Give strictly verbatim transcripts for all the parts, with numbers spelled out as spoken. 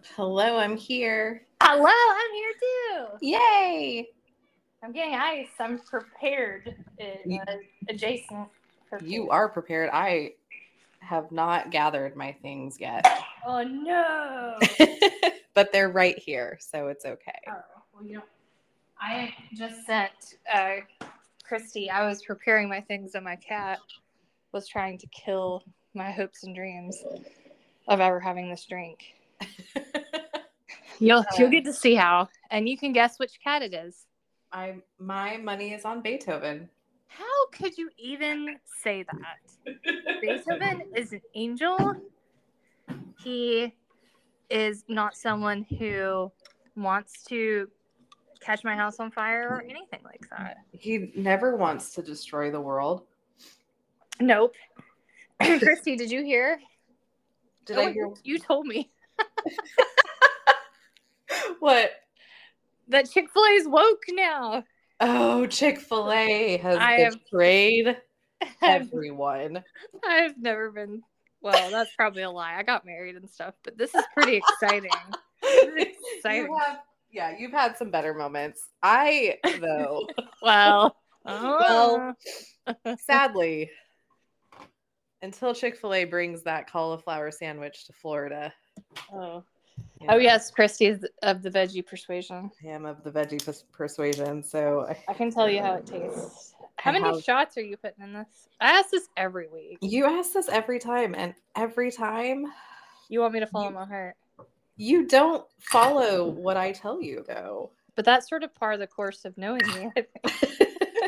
Hello, I'm here. Hello, I'm here too. Yay! I'm getting ice. I'm prepared. You, Uh, adjacent. Prepared. you are prepared. I have not gathered my things yet. Oh no! But they're right here, so it's okay. Oh, well, you know, I just sent uh, Christy. I was preparing my things, and my cat was trying to kill my hopes and dreams of ever having this drink. You'll you'll get to see how, and you can guess which cat it is. I my money is on Beethoven. How could you even say that? Beethoven is an angel. He is not someone who wants to catch my house on fire or anything like that. He never wants to destroy the world. Nope. Christy, did you hear? Did oh, I hear? You told me. What? That Chick-fil-A is woke now. Oh, Chick-fil-A has I betrayed have, everyone. I've never been... Well, that's probably a lie. I got married and stuff, but this is pretty exciting. This is exciting. You have, yeah, you've had some better moments. I, though... well... well, sadly, until Chick-fil-A brings that cauliflower sandwich to Florida. Oh. Yeah. Oh, yes, Christy is of the veggie persuasion. I am of the veggie pers- persuasion, so... I, I can tell you how it tastes. How I many have... shots are you putting in this? I ask this every week. You ask this every time, and every time... You want me to follow you, my heart. You don't follow what I tell you, though. But that's sort of part of the course of knowing me, I think.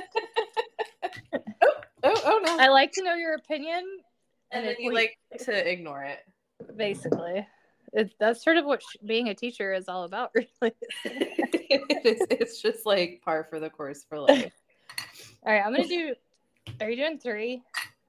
oh, oh, oh, no. I like to know your opinion. And, and then you like to ignore it. Basically. It, that's sort of what sh- being a teacher is all about, really. it is, it's just like par for the course for life. All right, I'm going to do... Are you doing three?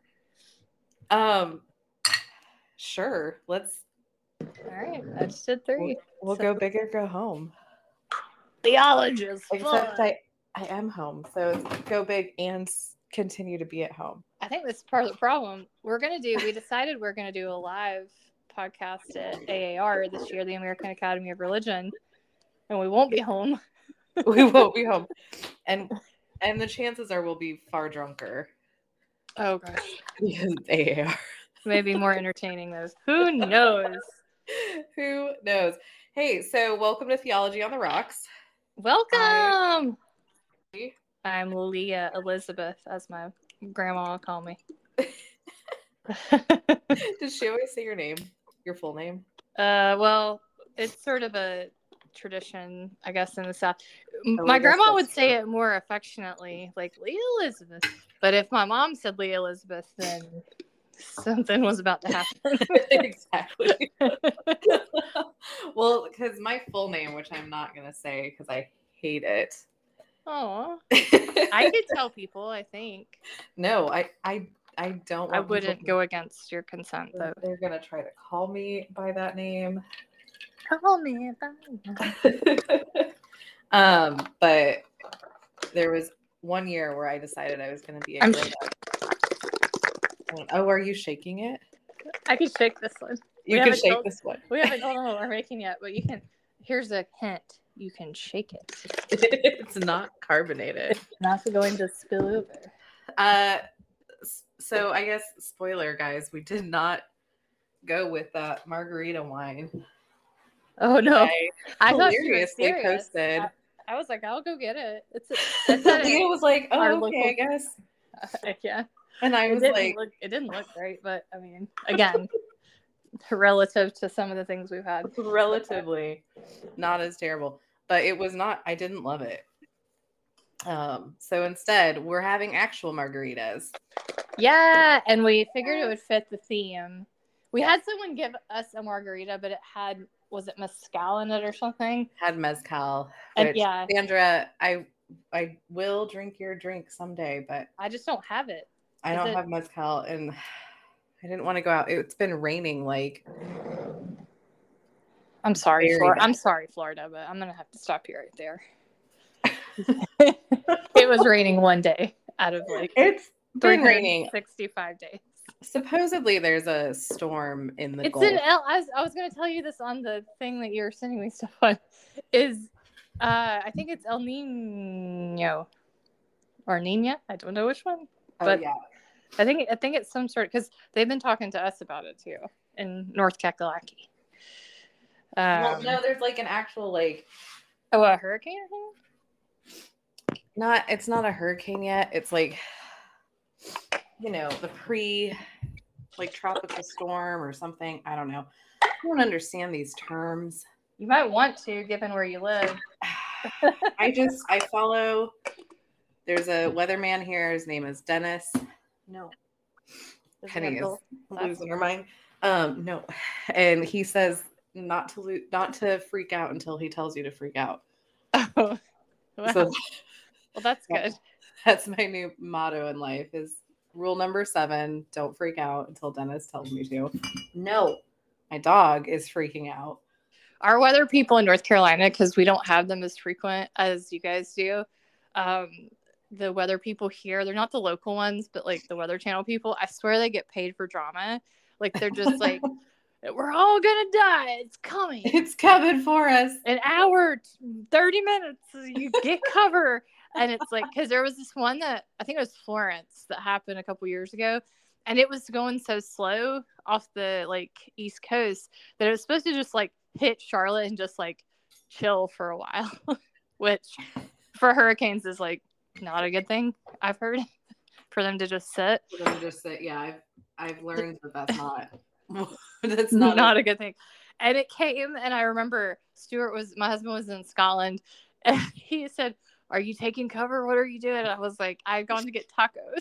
Um, Sure. Let's... All right, I just did three. We'll, we'll so... go big or go home. Theologist. Except I, I am home, so it's go big and continue to be at home. I think that's part of the problem. We're going to do... We decided we're going to do a live... podcast at A A R this year, the American Academy of Religion, and we won't be home. We won't be home, and and the chances are we'll be far drunker. Oh gosh, because A A R maybe more entertaining those. Who knows? Who knows? Hey, so welcome to Theology on the Rocks. Welcome. I... I'm Leah Elizabeth, as my grandma will call me. Does she always say your name? Your full name? Uh, well, it's sort of a tradition, I guess, in the South. Oh, my grandma would say it more affectionately, like Leah Elizabeth. But if my mom said Leah Elizabeth, then something was about to happen. Exactly. Well, because my full name, which I'm not going to say because I hate it. Oh, I could tell people, I think. No, I, I, I don't. Want I wouldn't go against your consent, though. They're gonna try to call me by that name. Call me by that. um, but there was one year where I decided I was gonna be a I'm... grown up. Oh, are you shaking it? I can shake this one. You we can shake told, this one. We haven't told them what we're making yet, but you can. Here's a hint. You can shake it. It's not carbonated. It's not going to spill over. Uh. So I guess, spoiler, guys, we did not go with that margarita wine. Oh, no. I, I hilariously posted. I, I was like, I'll go get it. It's, it's Leah was like, oh, okay, local... I guess. Uh, yeah. And I was it like... Look, it didn't look great, but, I mean, again, relative to some of the things we've had. Relatively. Not as terrible. But it was not, I didn't love it. Um, so instead, we're having actual margaritas. Yeah, and we figured it would fit the theme. We yeah. had someone give us a margarita, but it had, was it mezcal in it or something? Had mezcal. And yeah. Sandra, I I will drink your drink someday, but I just don't have it. I Is don't it... have mezcal, and I didn't want to go out. It's been raining like... I'm sorry, Florida. I'm sorry, Florida, but I'm going to have to stop you right there. It was raining one day out of like it's been raining sixty-five days. Supposedly, there's a storm in the It's Gulf. an El. I was, I was going to tell you this on the thing that you're sending me stuff on. Is uh, I think it's El Nino or Nina. I don't know which one, Oh, but yeah. I think I think it's some sort because they've been talking to us about it too in North Kakalaki. Um, Well, no, there's like an actual like. Oh, a hurricane or something? Not. It's not a hurricane yet. It's like, you know, the pre, like tropical storm or something. I don't know. I don't understand these terms. You might want to, given where you live. I just I follow. There's a weatherman here. His name is Dennis. No, Penny is losing her mind. Um, no, and he says not to lo- not to freak out until he tells you to freak out. Oh, wow. So, well, that's good. That's my new motto in life: is rule number seven: don't freak out until Dennis tells me to. No, my dog is freaking out. Our weather people in North Carolina, because we don't have them as frequent as you guys do. Um, the weather people here, they're not the local ones, but like the Weather Channel people, I swear they get paid for drama. Like they're just like, we're all gonna die. It's coming. It's coming for us. An hour, thirty minutes. You get cover. And it's like, because there was this one that I think it was Florence that happened a couple years ago. And it was going so slow off the like East Coast that it was supposed to just like hit Charlotte and just like chill for a while, which for hurricanes is like not a good thing. I've heard for them to just sit. For them to just sit. Yeah, I've I've learned that that's not that's not not a, a good thing. And it came, and I remember Stuart was my husband was in Scotland, and he said, "Are you taking cover? What are you doing?" And I was like, "I've gone to get tacos."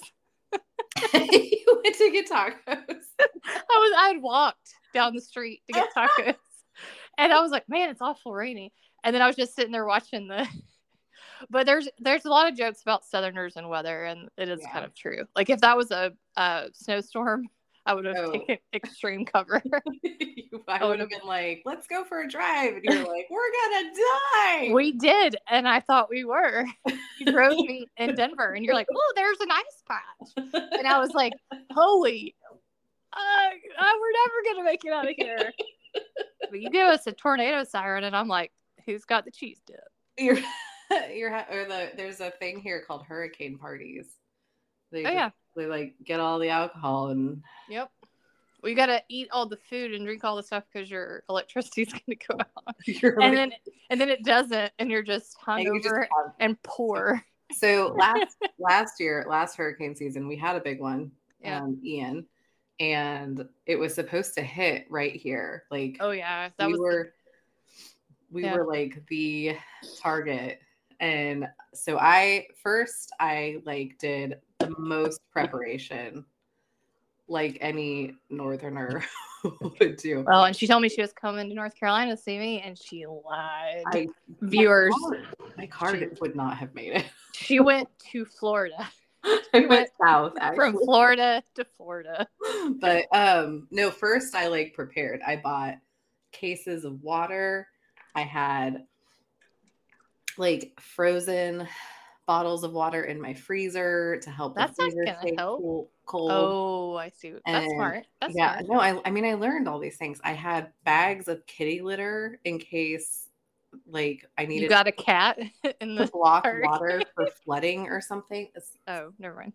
You went to get tacos. I was I had walked down the street to get tacos. And I was like, man, it's awful rainy. And then I was just sitting there watching the but there's there's a lot of jokes about Southerners and weather, and it is yeah. kind of true. Like if that was a, a snowstorm, I would have oh. taken extreme cover. I would have been like, let's go for a drive. And you're like, we're gonna die. We did, and I thought we were. You drove me in Denver, and you're like, oh, there's an ice patch. And I was like, holy, uh, uh, we're never gonna make it out of here. But you give us a tornado siren, and I'm like, who's got the cheese dip? You're, you're, or the there's a thing here called hurricane parties. They oh yeah, they like get all the alcohol and. Yep. Well, you gotta eat all the food and drink all the stuff because your electricity's gonna go out, you're and like, then and then it doesn't, and you're just hungover and, and poor. So last last year, last hurricane season, we had a big one, yeah. um, Ian. And it was supposed to hit right here. Like, oh yeah, that we was were, the... we yeah. were like the target. And so I first I like did the most preparation, like any Northerner would do. Well, and she told me she was coming to North Carolina to see me, and she lied. I, Viewers, my card, my card she, would not have made it. She went to Florida. I went south actually. From Florida to Florida. But um no, first I like prepared. I bought cases of water. I had like frozen bottles of water in my freezer to help That's the freezer not gonna stay help. Cool, cold. Oh, I see. That's and, smart. That's yeah, smart. no, I I mean I learned all these things. I had bags of kitty litter in case like I needed you got a cat in the to block park. water for flooding or something. Oh, never mind.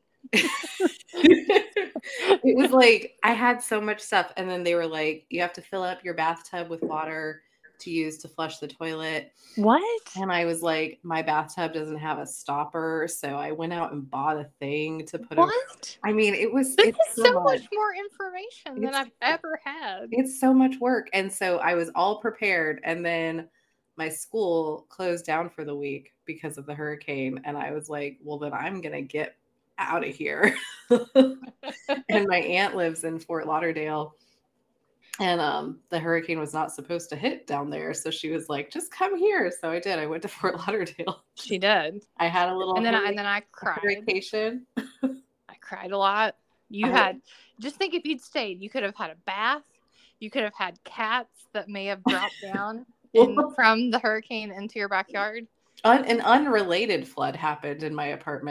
It was like I had so much stuff, and then they were like, you have to fill up your bathtub with water to use to flush the toilet. What? And I was like, my bathtub doesn't have a stopper, so I went out and bought a thing to put what? over. I mean, it was this it's is so, so much. much more information than it's, I've ever had. It's so much work. And so I was all prepared, and then my school closed down for the week because of the hurricane, and I was like, well, then I'm gonna get out of here. And my aunt lives in Fort Lauderdale, and um the hurricane was not supposed to hit down there, so she was like, just come here. So I did. I went to Fort Lauderdale. She did. I had a little and then I, and then I cried. Vacation. I cried a lot. You I had had just think if you'd stayed, you could have had a bath. You could have had cats that may have dropped down in, from the hurricane into your backyard. Un- an unrelated flood happened in my apartment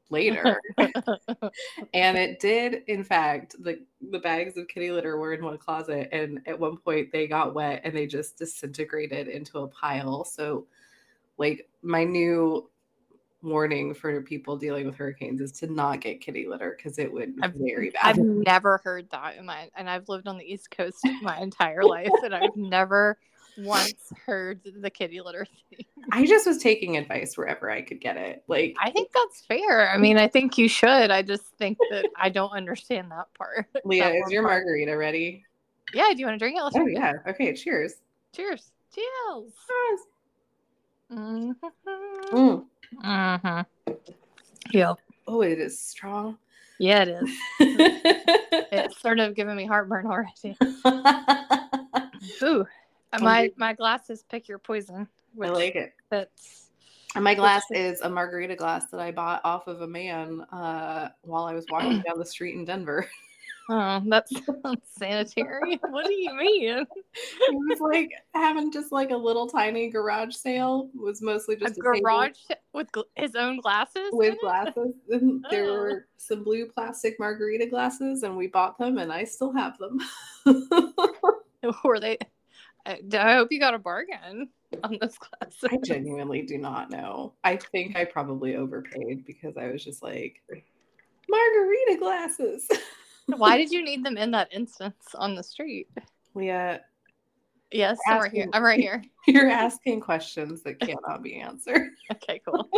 later. And it did, in fact, the the bags of kitty litter were in one closet, and at one point they got wet and they just disintegrated into a pile. So like my new warning for people dealing with hurricanes is to not get kitty litter because it would I've, very bad. I've never heard that in my, and I've lived on the East Coast my entire life, and I've never once heard the kitty litter thing. I just was taking advice wherever I could get it. Like, I think that's fair. I mean, I think you should. I just think that I don't understand that part. Leah, that is your part. margarita ready? Yeah, do you want to drink it? Let's Oh, drink yeah. it. Okay, cheers. Cheers. Cheers. Cheers. Mm-hmm. Mm. Mm-hmm. Yep. Oh, it is strong. Yeah, it is. It's sort of giving me heartburn already. Ooh. My my glasses pick your poison. I like it. That's and my glass is a margarita glass that I bought off of a man uh, while I was walking down the street in Denver. Oh, that's unsanitary. What do you mean? He was like having just like a little tiny garage sale. It was mostly just a, a garage with gl- his own glasses with glasses. And oh. There were some blue plastic margarita glasses, and we bought them, and I still have them. Were they? I hope you got a bargain on those glasses. I genuinely do not know. I think I probably overpaid because I was just like, margarita glasses. Why did you need them in that instance on the street? Leah. Yes, I'm right here. I'm right here. You're asking questions that cannot be answered. Okay, cool.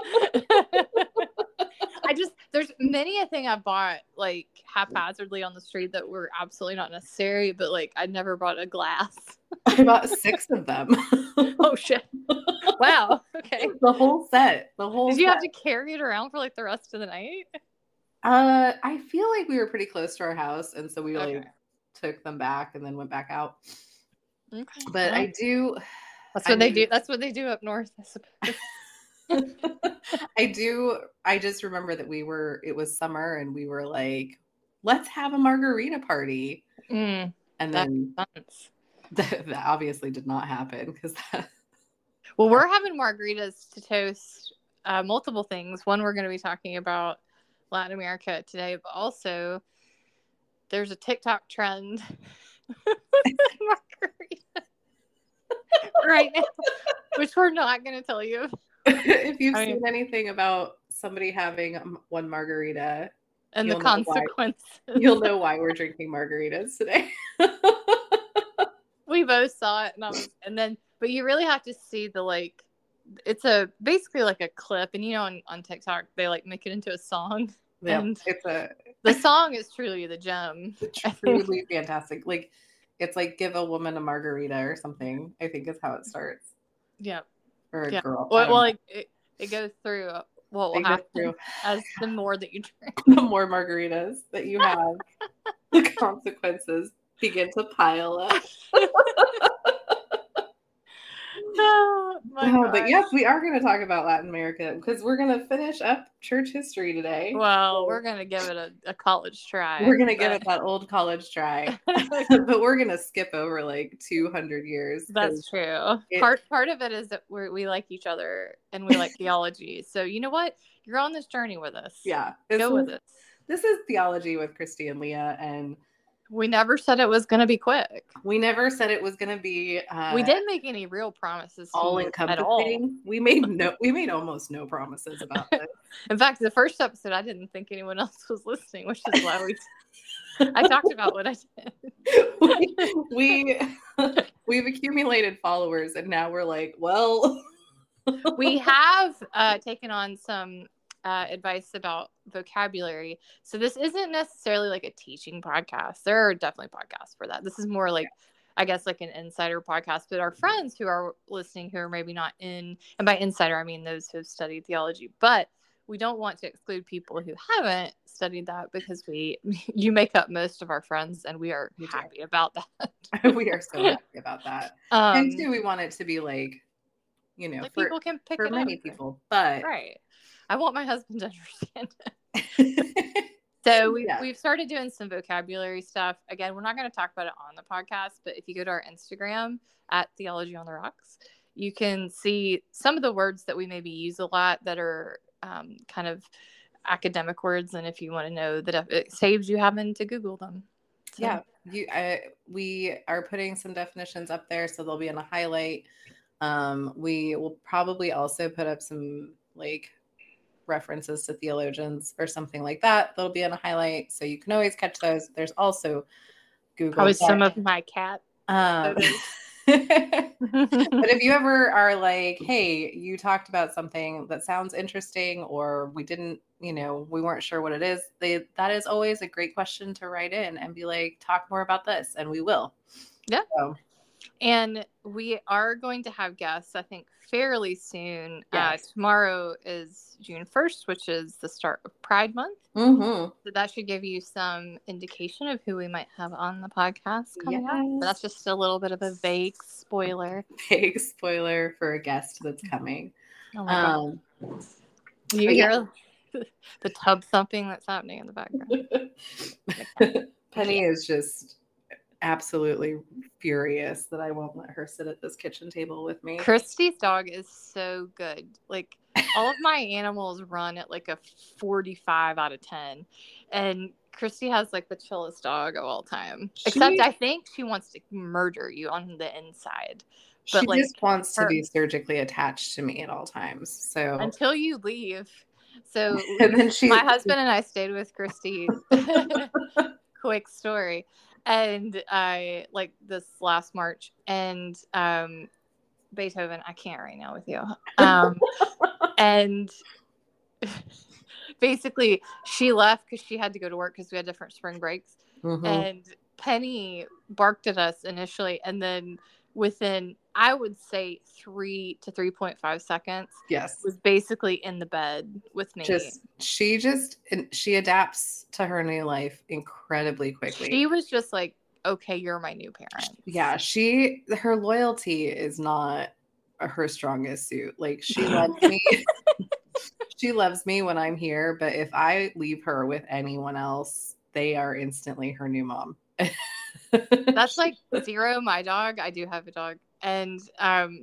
I just, there's many a thing I bought like haphazardly on the street that were absolutely not necessary, but like I never bought a glass. I bought six of them. Oh shit. Wow. Okay. The whole set. The whole Did you set. have to carry it around for like the rest of the night? Uh, I feel like we were pretty close to our house, and so we Okay. like took them back and then went back out. Okay. But well, I do. That's what I they mean, do. That's what they do up north, I suppose. I do. I just remember that we were. It was summer, and we were like, "Let's have a margarita party." Mm, And that then makes sense. that, that obviously did not happen because that. Well, we're having margaritas to toast uh, multiple things. One, we're going to be talking about Latin America today, but also there's a TikTok trend margarita right now, which we're not going to tell you. If you've I seen mean, anything about somebody having um, one margarita and you'll the know why- consequences, you'll know why we're drinking margaritas today. we both saw it, and I was, and then, but you really have to see the like. It's a basically like a clip, and you know, on, on TikTok they like make it into a song. Yeah, And it's a the song is truly the gem. it's truly fantastic. Like it's like give a woman a margarita or something. I think is how it starts. Yeah, Or a yeah. girl. Well, well know. like it, it goes through what They will go happen through as the more that you drink. the more margaritas that you have, the consequences begin to pile up. Oh, my Oh, but gosh. yes, we are going to talk about Latin America because we're going to finish up church history today. Well, So we're gonna give it a, a college try. we're going to give but- it that old college try, but we're going to skip over like two hundred years. 'cause That's true. it- part part of it is that we we like each other and we like theology. So you know what? You're on this journey with us. Yeah, this Go is, with it. this is theology with Christy and Leah, and We never said it was gonna be quick. we never said it was going to be. Uh, we didn't make any real promises to all you at all. encompassing. We made no. We made almost no promises about this. In fact, the first episode, I didn't think anyone else was listening, which is why we. I talked about what I did. we, we we've accumulated followers, and now we're like, well, We have uh, taken on some uh, advice about vocabulary. So this isn't necessarily like a teaching podcast. There are definitely podcasts for that. This is more like, I guess, like an insider podcast. But our friends who are listening, who are maybe not in, and by insider, I mean those who have studied theology. But we don't want to exclude people who haven't studied that because we, you make up most of our friends, and we are We do. happy about that. we are so happy about that. Um, and two, we want it to be like, you know, like for, people can pick for it many up. people, but Right. I want my husband to understand it. So we've, Yeah. we've started doing some vocabulary stuff. Again, we're not going to talk about it on the podcast, but if you go to our Instagram at Theology on the Rocks, you can see some of the words that we maybe use a lot that are um, kind of academic words, and if you want to know that, it saves you having to Google them. So. Yeah, you. I, we are putting some definitions up there, so they'll be in a highlight. Um, we will probably also put up some like references to theologians or something like that. They'll be in a highlight, so you can always catch those. There's also Google. Probably some of my cat. Um, but if you ever are like, hey, you talked about something that sounds interesting, or we didn't, you know, we weren't sure what it is, they, that is always a great question to write in and be like, talk more about this, and we will. Yeah. So. And we are going to have guests, I think, fairly soon. Yes. Uh, tomorrow is June first, which is the start of Pride Month. Mm-hmm. So that should give you some indication of who we might have on the podcast coming yes. up. But that's just a little bit of a vague spoiler. Vague spoiler for a guest that's coming. Oh my um, God. You hear yeah. the tub thumping that's happening in the background. Penny is just absolutely furious that I won't let her sit at this kitchen table with me. Christy's dog is so good. Like, all of my animals run at like a forty-five out of ten. And Christy has like the chillest dog of all time. She, Except I think she wants to murder you on the inside. But she like, just wants her, to be surgically attached to me at all times. So until you leave. So and then she, my husband and I stayed with Christy. Quick story. And I like this last March, and um, Beethoven, I can't right now with you. Um, and basically, she left because she had to go to work because we had different spring breaks. Mm-hmm. And Penny barked at us initially, and then within, I would say, three to three point five seconds, yes, was basically in the bed with me. Just she just she adapts to her new life incredibly quickly. She was just like, okay, you're my new parent. Yeah, she her loyalty is not her strongest suit. Like, she loves me. She loves me when I'm here, but if I leave her with anyone else, they are instantly her new mom. That's like Zero, my dog. I do have a dog. And um,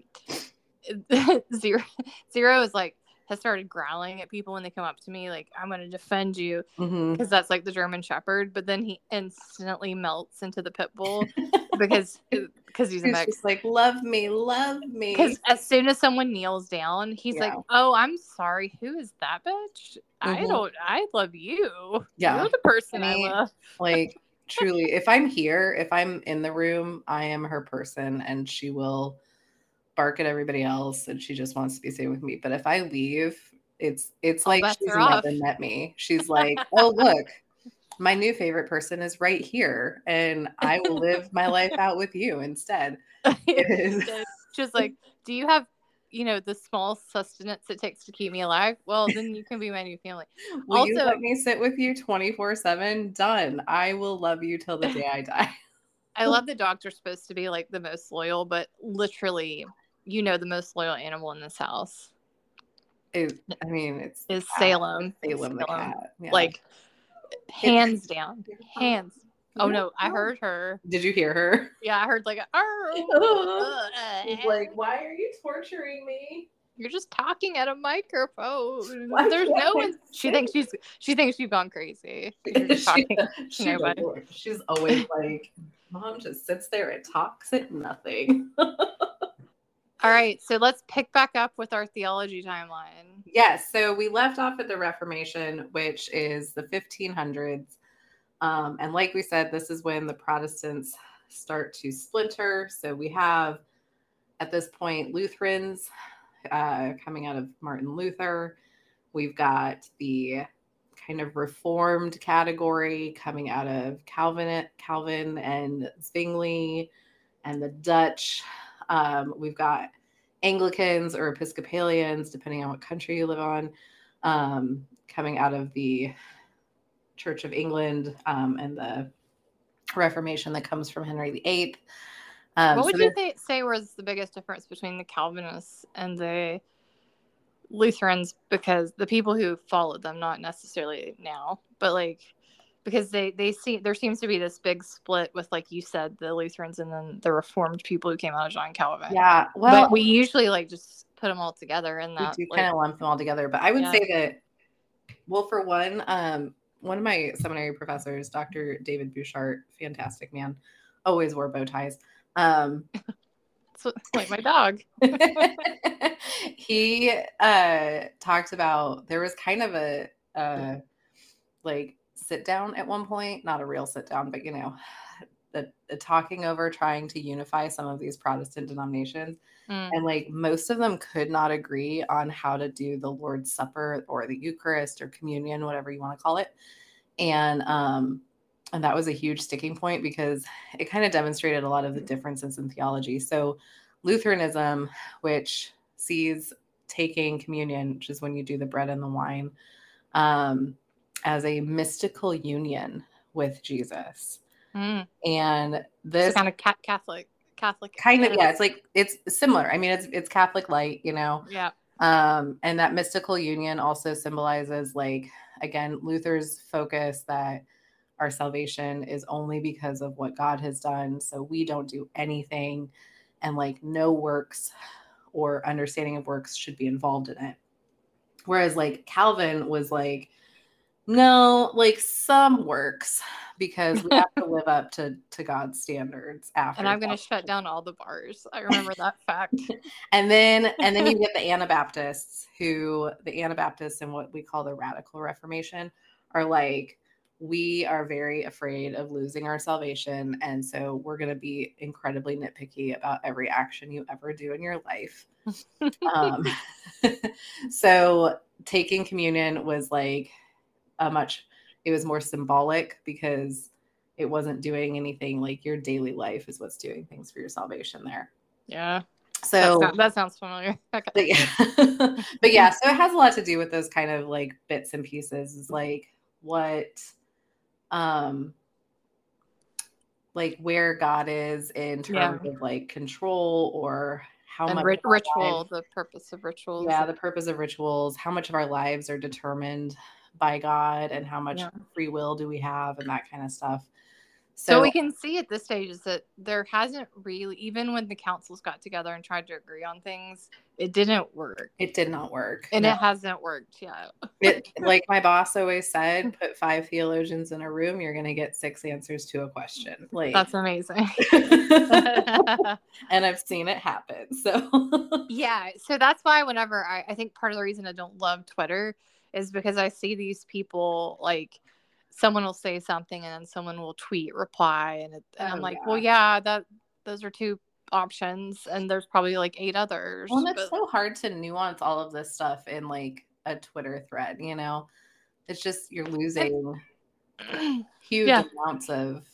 Zero, Zero is like, has started growling at people when they come up to me, like, I'm going to defend you, because mm-hmm. that's like the German Shepherd. But then he instantly melts into the pit bull because because he's, he's a mix. Just like, love me, love me. Because as soon as someone kneels down, he's yeah. like, oh, I'm sorry. Who is that bitch? Mm-hmm. I don't, I love you. Yeah. You're the person I, mean, I love. Like, truly, if I'm here, if I'm in the room, I am her person, and she will bark at everybody else, and she just wants to be sitting with me. But if I leave, it's it's like she's never off. met me. She's like, oh, look, my new favorite person is right here, and I will live my life out with you instead. Just like, do you have, you know, the small sustenance it takes to keep me alive? Well, then you can be my new family. Will also, you let me sit with you twenty-four seven? Done. I will love you till the day I die. I love the dogs are supposed to be like the most loyal, but literally, you know, the most loyal animal in this house. It, I mean, it's is Salem. Salem, Salem the cat. Yeah. Like, hands it's, down, hands. Oh no, I heard her. Did you hear her? Yeah, I heard like, oh. She's like, why are you torturing me? You're just talking at a microphone. Why There's no one. She thinks she's. She thinks you've gone crazy. You're just talking she, she she's always like, Mom just sits there and talks at nothing. All right, so let's pick back up with our theology timeline. Yes, so we left off at the Reformation, which is the fifteen hundreds. Um, and like we said, this is when the Protestants start to splinter. So we have, at this point, Lutherans uh, coming out of Martin Luther. We've got the kind of Reformed category coming out of Calvin, Calvin and Zwingli and the Dutch. Um, we've got Anglicans or Episcopalians, depending on what country you live on, um, coming out of the Church of England um, and the Reformation that comes from Henry the Eighth. Um, what would so you th- say was the biggest difference between the Calvinists and the Lutherans? Because the people who followed them, not necessarily now, but like, because they, they see there seems to be this big split with, like you said, the Lutherans and then the Reformed people who came out of John Calvin. Yeah, well, but we usually like just put them all together, and that we do like, kind of lump them all together. But I would yeah. say that Well, for one, um, one of my seminary professors, Doctor David Bouchard, fantastic man, always wore bow ties. Um, It's like my dog. he uh, talked about there was kind of a, a like sit down at one point, not a real sit down, but you know, the, the talking over trying to unify some of these Protestant denominations. Mm. And like most of them could not agree on how to do the Lord's Supper or the Eucharist or communion, whatever you want to call it. And um, and that was a huge sticking point because it kind of demonstrated a lot of the differences in theology. So Lutheranism, which sees taking communion, which is when you do the bread and the wine, um, as a mystical union with Jesus. Mm. And this so kind of Catholic, Catholic kind of, yeah, it's like, it's similar. I mean, it's, it's Catholic light, you know? Yeah. Um, and that mystical union also symbolizes, like, again, Luther's focus that our salvation is only because of what God has done. So we don't do anything, and like no works or understanding of works should be involved in it. Whereas like Calvin was like, no, like some works, because we have to live up to, to God's standards after. And I'm going to shut down all the bars. I remember that fact. And then, and then you get the Anabaptists, who the Anabaptists and what we call the Radical Reformation are like, we are very afraid of losing our salvation. And so we're going to be incredibly nitpicky about every action you ever do in your life. um, so taking communion was like a much, it was more symbolic because it wasn't doing anything. Like your daily life is what's doing things for your salvation there. Yeah. So that, sound, that sounds familiar. Okay. But yeah. But yeah, so it has a lot to do with those kind of like bits and pieces, is like what, um, like where God is in terms yeah. of like control, or how and much ri- ritual, lives, the purpose of rituals. Yeah, the purpose of rituals, how much of our lives are determined by God, and how much yeah. free will do we have, and that kind of stuff. So, so we can see at this stage is that there hasn't really, even when the councils got together and tried to agree on things, it didn't work. It did not work. And no. It hasn't worked yet. It, like my boss always said, put five theologians in a room, you're going to get six answers to a question. Like that's amazing. And I've seen it happen. So yeah. So that's why whenever I, I think part of the reason I don't love Twitter is because I see these people, like, someone will say something and then someone will tweet reply, and, it, and oh, I'm like, yeah. well, yeah, that those are two options, and there's probably like eight others. Well, and it's so hard to nuance all of this stuff in like a Twitter thread, you know? It's just, you're losing huge yeah. amounts of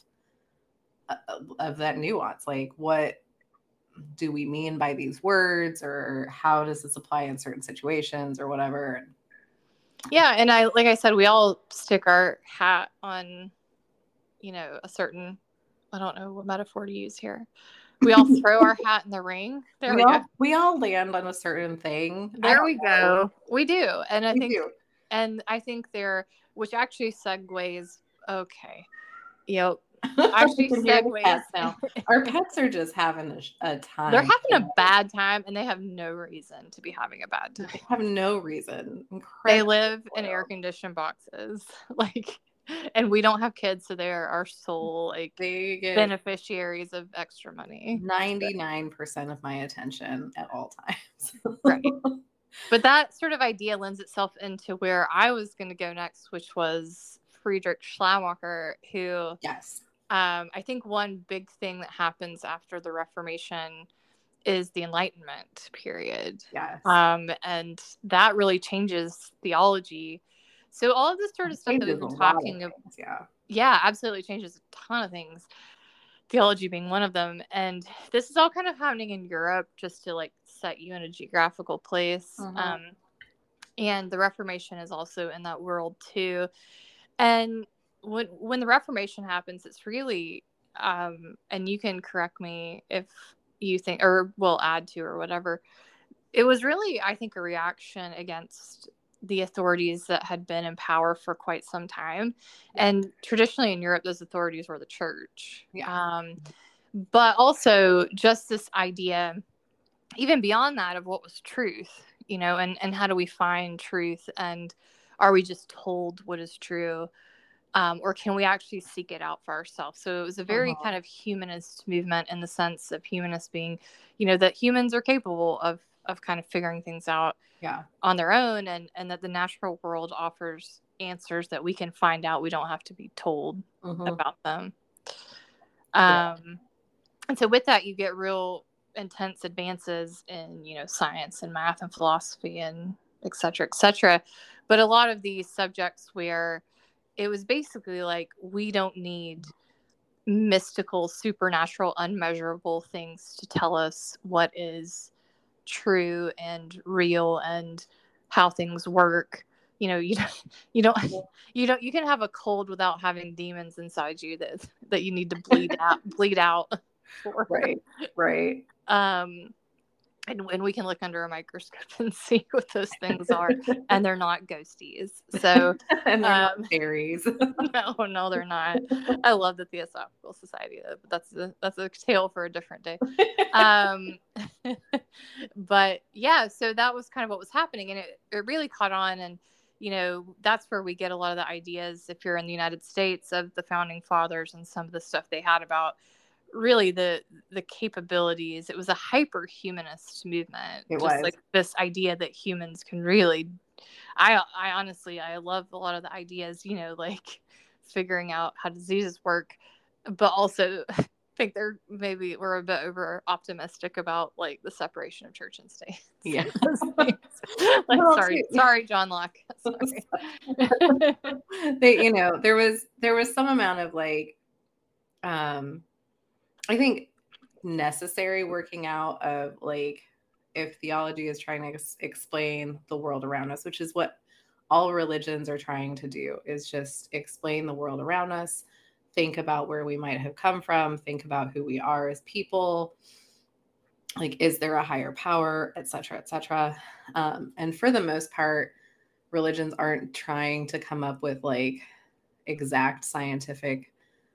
of that nuance. Like, what do we mean by these words, or how does this apply in certain situations, or whatever? Yeah, and I like I said, we all stick our hat on, you know, a certain, I don't know what metaphor to use here. We all throw our hat in the ring. There we, we all, go. We all land on a certain thing. There we know. go. We do. And I we think do. and I think there, which actually segues, okay. You know, actually segues now. Our pets are just having a, a time. They're having a bad time, and they have no reason to be having a bad time. They have no reason. Incredible. They live in air conditioned boxes, like, and we don't have kids, so they're our sole like they get beneficiaries of extra money. ninety-nine percent of my attention at all times. Right. But that sort of idea lends itself into where I was going to go next, which was Friedrich Schleiermacher, who yes. Um, I think one big thing that happens after the Reformation is the Enlightenment period. Yes. Um, and that really changes theology. So all of this sort of stuff that we've been talking about, yeah. yeah, absolutely changes a ton of things. Theology being one of them. And this is all kind of happening in Europe, just to like set you in a geographical place. Mm-hmm. Um, and the Reformation is also in that world too. And when when the Reformation happens, it's really, um, and you can correct me if you think, or will add to, or whatever. It was really, I think, a reaction against the authorities that had been in power for quite some time. Yeah. And traditionally in Europe, those authorities were the church. Yeah. Um, but also just this idea, even beyond that, of what was truth, you know, and, and how do we find truth, and are we just told what is true? Um, or can we actually seek it out for ourselves? So it was a very Uh-huh. kind of humanist movement, in the sense of humanists being, you know, that humans are capable of of kind of figuring things out Yeah. on their own, and, and that the natural world offers answers that we can find out. We don't have to be told Mhm. about them. Yeah. Um, and so with that, you get real intense advances in, you know, science and math and philosophy and et cetera, et cetera. But a lot of these subjects where it was basically like, we don't need mystical, supernatural, unmeasurable things to tell us what is true and real and how things work. You know, you don't, you don't, you don't, you can have a cold without having demons inside you that that you need to bleed out, bleed out for. Right. Right. Um, and when we can look under a microscope and see what those things are, and they're not ghosties. So, and they're um, not fairies. no, no, they're not. I love the Theosophical Society, but that's a, that's a tale for a different day. Um, but yeah, so that was kind of what was happening, and it, it really caught on. And, you know, that's where we get a lot of the ideas, if you're in the United States, of the founding fathers and some of the stuff they had about really the the capabilities. It was a hyper humanist movement. It just was. like this idea that humans can really, I I honestly I love a lot of the ideas, you know, like figuring out how diseases work, but also I think they're maybe we're a bit over optimistic about like the separation of church and state. Yeah. like, Well, sorry, too- sorry, John Locke. Sorry. they, you know, there was there was some amount of like, um, I think necessary working out of like, if theology is trying to ex- explain the world around us, which is what all religions are trying to do, is just explain the world around us, think about where we might have come from, think about who we are as people, like, is there a higher power, et cetera, et cetera. Um, and for the most part, religions aren't trying to come up with like exact scientific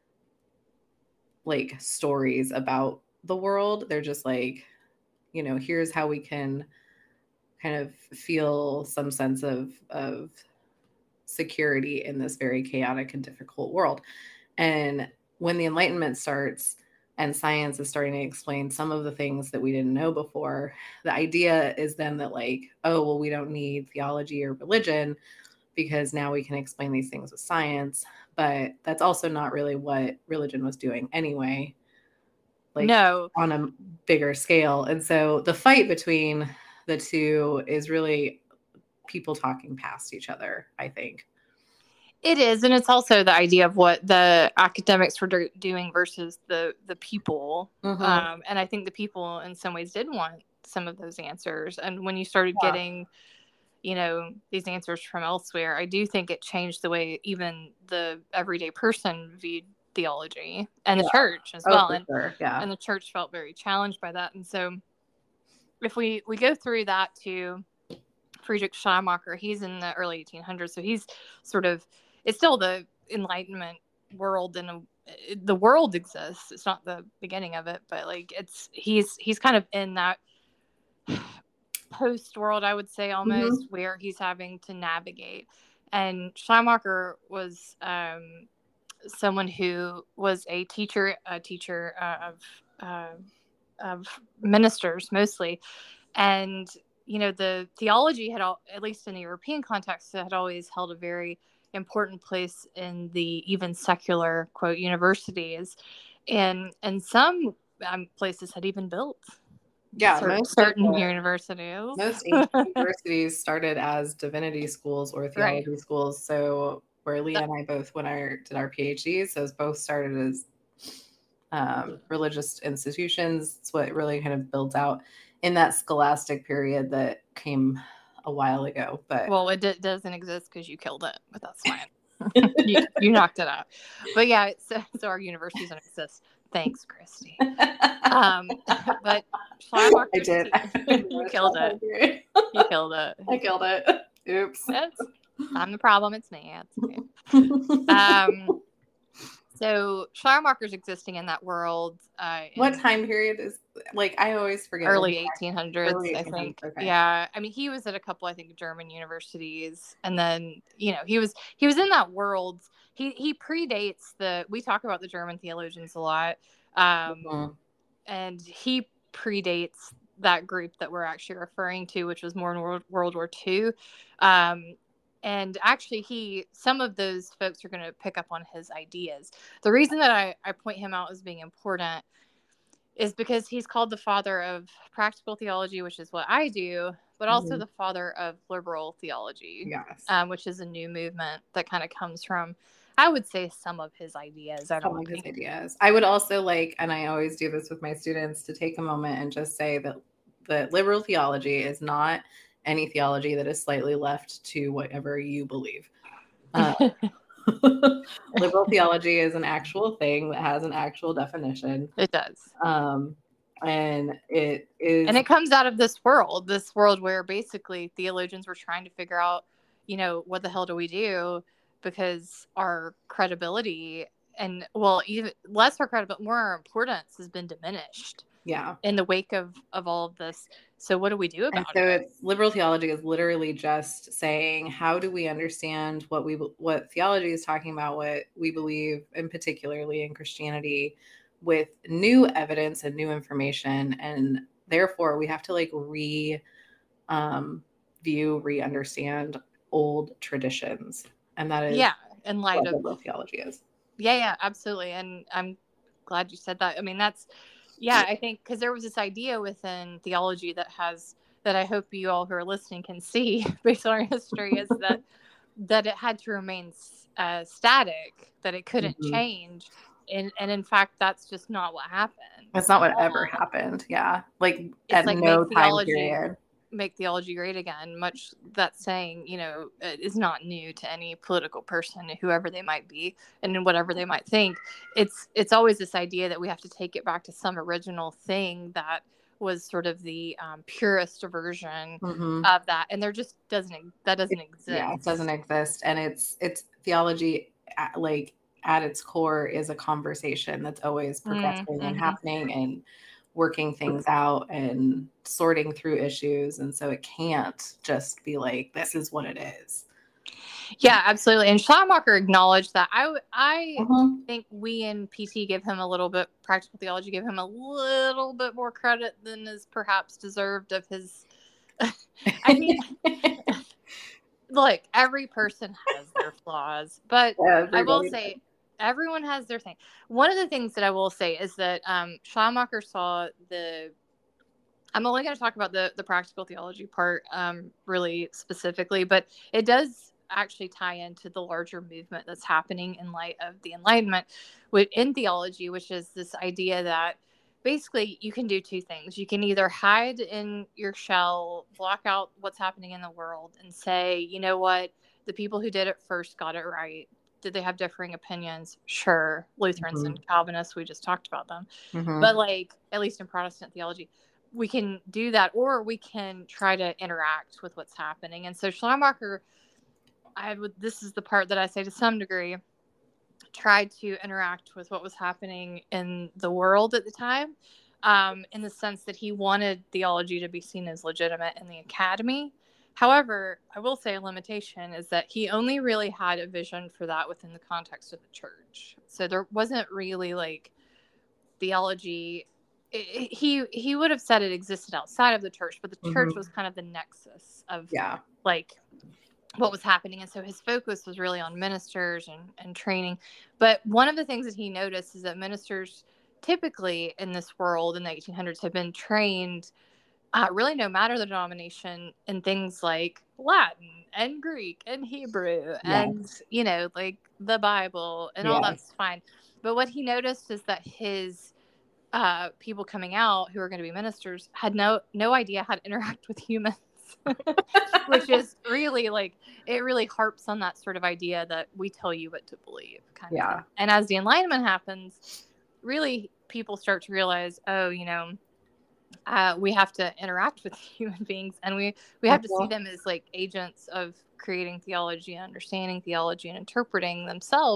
like stories about the world. They're just like, you know, here's how we can kind of feel some sense of of security in this very chaotic and difficult world. And when the Enlightenment starts and science is starting to explain some of the things that we didn't know before, the idea is then that like, oh, well, we don't need theology or religion because now we can explain these things with science. But that's also not really what religion was doing anyway, like No. on a bigger scale. And so the fight between the two is really people talking past each other, I think. It is, and it's also the idea of what the academics were do- doing versus the the people. Mm-hmm. Um, and I think the people, in some ways, did want some of those answers. And when you started Yeah. getting, you know, these answers from elsewhere, I do think it changed the way even the everyday person viewed theology and Yeah. the church as Oh, well. for And sure. Yeah. and the church felt very challenged by that. And so, if we we go through that to Friedrich Schleiermacher, he's in the early eighteen hundreds, so he's sort of, it's still the Enlightenment world, and a, the world exists. It's not the beginning of it, but like it's he's he's kind of in that post world, I would say, almost, mm-hmm. where he's having to navigate. And Schleiermacher was um, someone who was a teacher, a teacher uh, of uh, of ministers mostly, and you know, the theology had, all, at least in the European context, had always held a very important place in the even secular, quote, universities. And and some um, places had even built yeah, certain, most certain the, universities. Most ancient universities started as divinity schools or theology right. schools. So where Leah and I both, when I did our PhDs, those both started as um, religious institutions. It's what really kind of built out in that scholastic period that came a while ago. But well, it d- doesn't exist because you killed it, but that's fine. you, you knocked it out. But yeah, so, so our universities don't exist. Thanks, Christy. Um, but Schleiermacher, I did. you killed it. You killed it. I killed it. Oops. It's, I'm the problem. It's me. It's okay. um, So Schleiermacher's existing in that world. Uh, in What time period is, like, I always forget. Early eighteen hundreds, early I eighteen hundreds, think. okay. Yeah. I mean, he was at a couple, I think, German universities. And then, you know, he was he was in that world. He he predates the, we talk about the German theologians a lot. Um, Mhm. And he predates that group that we're actually referring to, which was more in World, World War Two. Um, and actually, he some of those folks are going to pick up on his ideas. The reason that I, I point him out as being important is because he's called the father of practical theology, which is what I do, but also Mhm. the father of liberal theology, Yes. um, which is a new movement that kind of comes from, I would say, some of his ideas. I Some don't of his think. ideas. I would also like, and I always do this with my students, to take a moment and just say that that liberal theology is not any theology that is slightly left to whatever you believe. Uh, liberal theology is an actual thing that has an actual definition. It does. Um, and it is. And it comes out of this world, this world where basically theologians were trying to figure out, you know, what the hell do we do? Because our credibility and, well, even less our credibility, more our importance has been diminished. Yeah. In the wake of, of all of this. So what do we do about and so it? It's, liberal theology is literally just saying, how do we understand what we what theology is talking about, what we believe, and particularly in Christianity, with new evidence and new information, and therefore we have to like re um, view, re-understand old traditions, and that is yeah, in light what of liberal theology is. Yeah, yeah, absolutely. And I'm glad you said that. I mean, that's, yeah, I think because there was this idea within theology that has, that I hope you all who are listening can see based on our history, is that, that it had to remain uh, static, that it couldn't Mhm. change. And, and in fact, that's just not what happened. That's not at what ever all. happened. Yeah. Like It's at like no make time theology period. make theology great again. Much that saying, you know, is not new to any political person, whoever they might be, and whatever they might think. It's it's always this idea that we have to take it back to some original thing that was sort of the um, purest version Mhm. of that, and there just doesn't that doesn't It, exist. yeah, it doesn't exist, and it's it's theology at, like at its core is a conversation that's always progressing Mm-hmm. and happening and working things out and sorting through issues, and so it can't just be like, this is what it is. Yeah, absolutely. And Schleiermacher acknowledged that. I I Mhm. think we in P T give him a little bit, practical theology give him a little bit more credit than is perhaps deserved of his. I mean, look, every person has their flaws, but I will Everybody say everyone has their thing. One of the things that I will say is that um, Schleiermacher saw the. I'm only going to talk about the the practical theology part um, really specifically, but it does actually tie into the larger movement that's happening in light of the Enlightenment within theology, which is this idea that basically you can do two things. You can either hide in your shell, block out what's happening in the world, and say, you know what, the people who did it first got it right. Did they have differing opinions? Sure. Lutherans Mhm. and Calvinists, we just talked about them. Mhm. But like, at least in Protestant theology, we can do that, or we can try to interact with what's happening. And so Schleiermacher, I would, this is the part that I say to some degree, tried to interact with what was happening in the world at the time, um, in the sense that he wanted theology to be seen as legitimate in the academy. However, I will say a limitation is that he only really had a vision for that within the context of the church. So there wasn't really like theology. It, he he would have said it existed outside of the church, but the Mhm. church was kind of the nexus of Yeah. like what was happening. And so his focus was really on ministers and, and training. But one of the things that he noticed is that ministers typically in this world in the eighteen hundreds have been trained, uh, really no matter the denomination, in things like Latin and Greek and Hebrew Yeah. and, you know, like the Bible and all Yeah. that's fine. But what he noticed is that his uh, people coming out who are going to be ministers had no no idea how to interact with humans. Which is really like, it really harps on that sort of idea that we tell you what to believe kind of Yeah. thing. And as the Enlightenment happens, really people start to realize, oh, you know, uh, we have to interact with human beings, and we we have to see them as like agents of creating theology and understanding theology and interpreting themselves.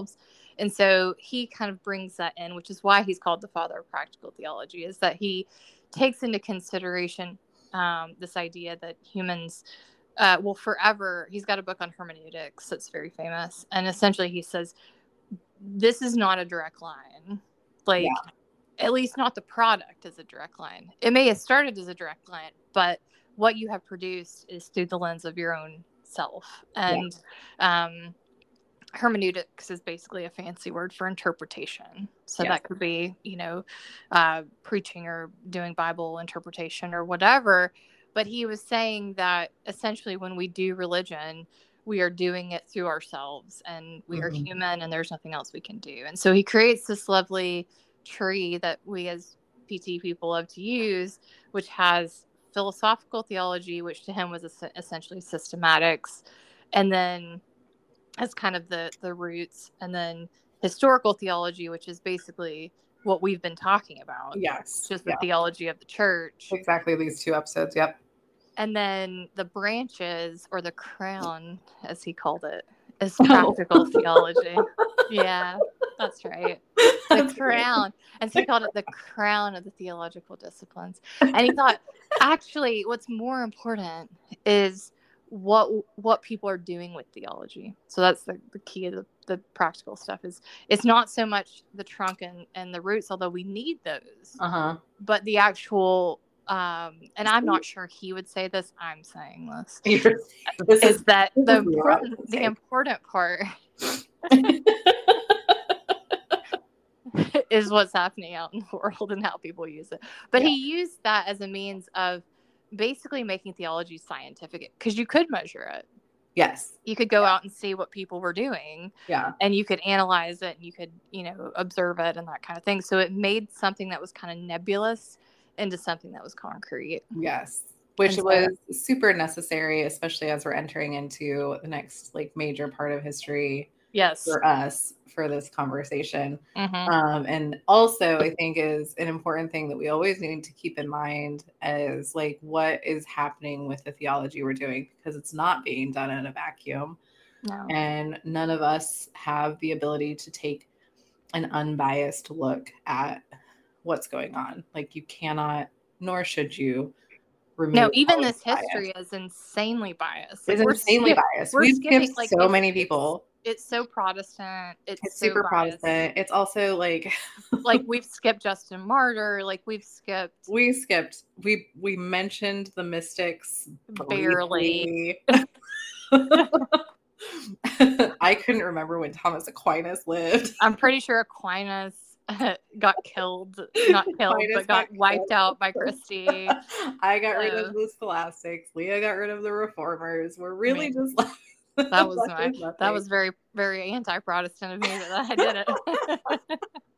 And so he kind of brings that in, which is why he's called the father of practical theology, is that he takes into consideration um, this idea that humans uh, will forever, he's got a book on hermeneutics that's very famous. And essentially he says, this is not a direct line. Like, yeah. At least not the product is a direct line. It may have started as a direct line, but what you have produced is through the lens of your own self. And yeah. um, hermeneutics is basically a fancy word for interpretation. So yes. that could be, you know, uh, preaching or doing Bible interpretation or whatever. But he was saying that essentially when we do religion, we are doing it through ourselves, and we mm-hmm. are human, and there's nothing else we can do. And so he creates this lovely tree that we as P T people love to use, which has philosophical theology, which to him was essentially systematics, and then as kind of the the roots, and then historical theology, which is basically what we've been talking about. Yes. Just the yeah. theology of the church. Exactly, these two episodes. Yep. And then the branches, or the crown, as he called it, is practical oh. theology. Yeah, that's right. The that's crown. Right. And so he called it the crown of the theological disciplines. And he thought, actually, what's more important is what what people are doing with theology. So that's the, the key of the, the practical stuff. Is it's not so much the trunk and, and the roots, although we need those, uh-huh. but the actual, um, and I'm not sure he would say this, I'm saying this, this is, is that the important, the important part is what's happening out in the world and how people use it. But yeah. he used that as a means of basically making theology scientific, because you could measure it. Yes. You could go yeah. out and see what people were doing. Yeah. And you could analyze it, and you could, you know, observe it and that kind of thing. So it made something that was kind of nebulous into something that was concrete. Yes. Which so, was super necessary, especially as we're entering into the next like major part of history. Yes. For us, for this conversation. Mm-hmm. Um, and also I think is an important thing that we always need to keep in mind is like what is happening with the theology we're doing, because it's not being done in a vacuum. No. And none of us have the ability to take an unbiased look at what's going on. Like you cannot, nor should you, remove no, even this history bias. Is insanely biased. Like, it's insanely skip, biased. We've skipped like, so many people. It's so Protestant. It's, it's so super biased. Protestant. It's also like, like we've skipped Justin Martyr. Like we've skipped. We skipped. We we mentioned the mystics barely. I couldn't remember when Thomas Aquinas lived. I'm pretty sure Aquinas got killed, not killed, Aquinas but got, got wiped killed. out by Christie. I got uh, rid of the scholastics. Leah got rid of the reformers. We're really I mean, just like. That was my, that was very, very anti-Protestant of me that I did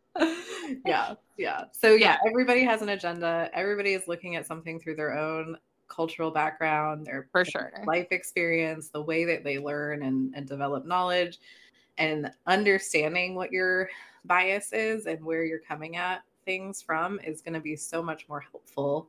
it. yeah. Yeah. So yeah, everybody has an agenda. Everybody is looking at something through their own cultural background, their for sure life experience, the way that they learn and, and develop knowledge, and understanding what your bias is and where you're coming at things from is going to be so much more helpful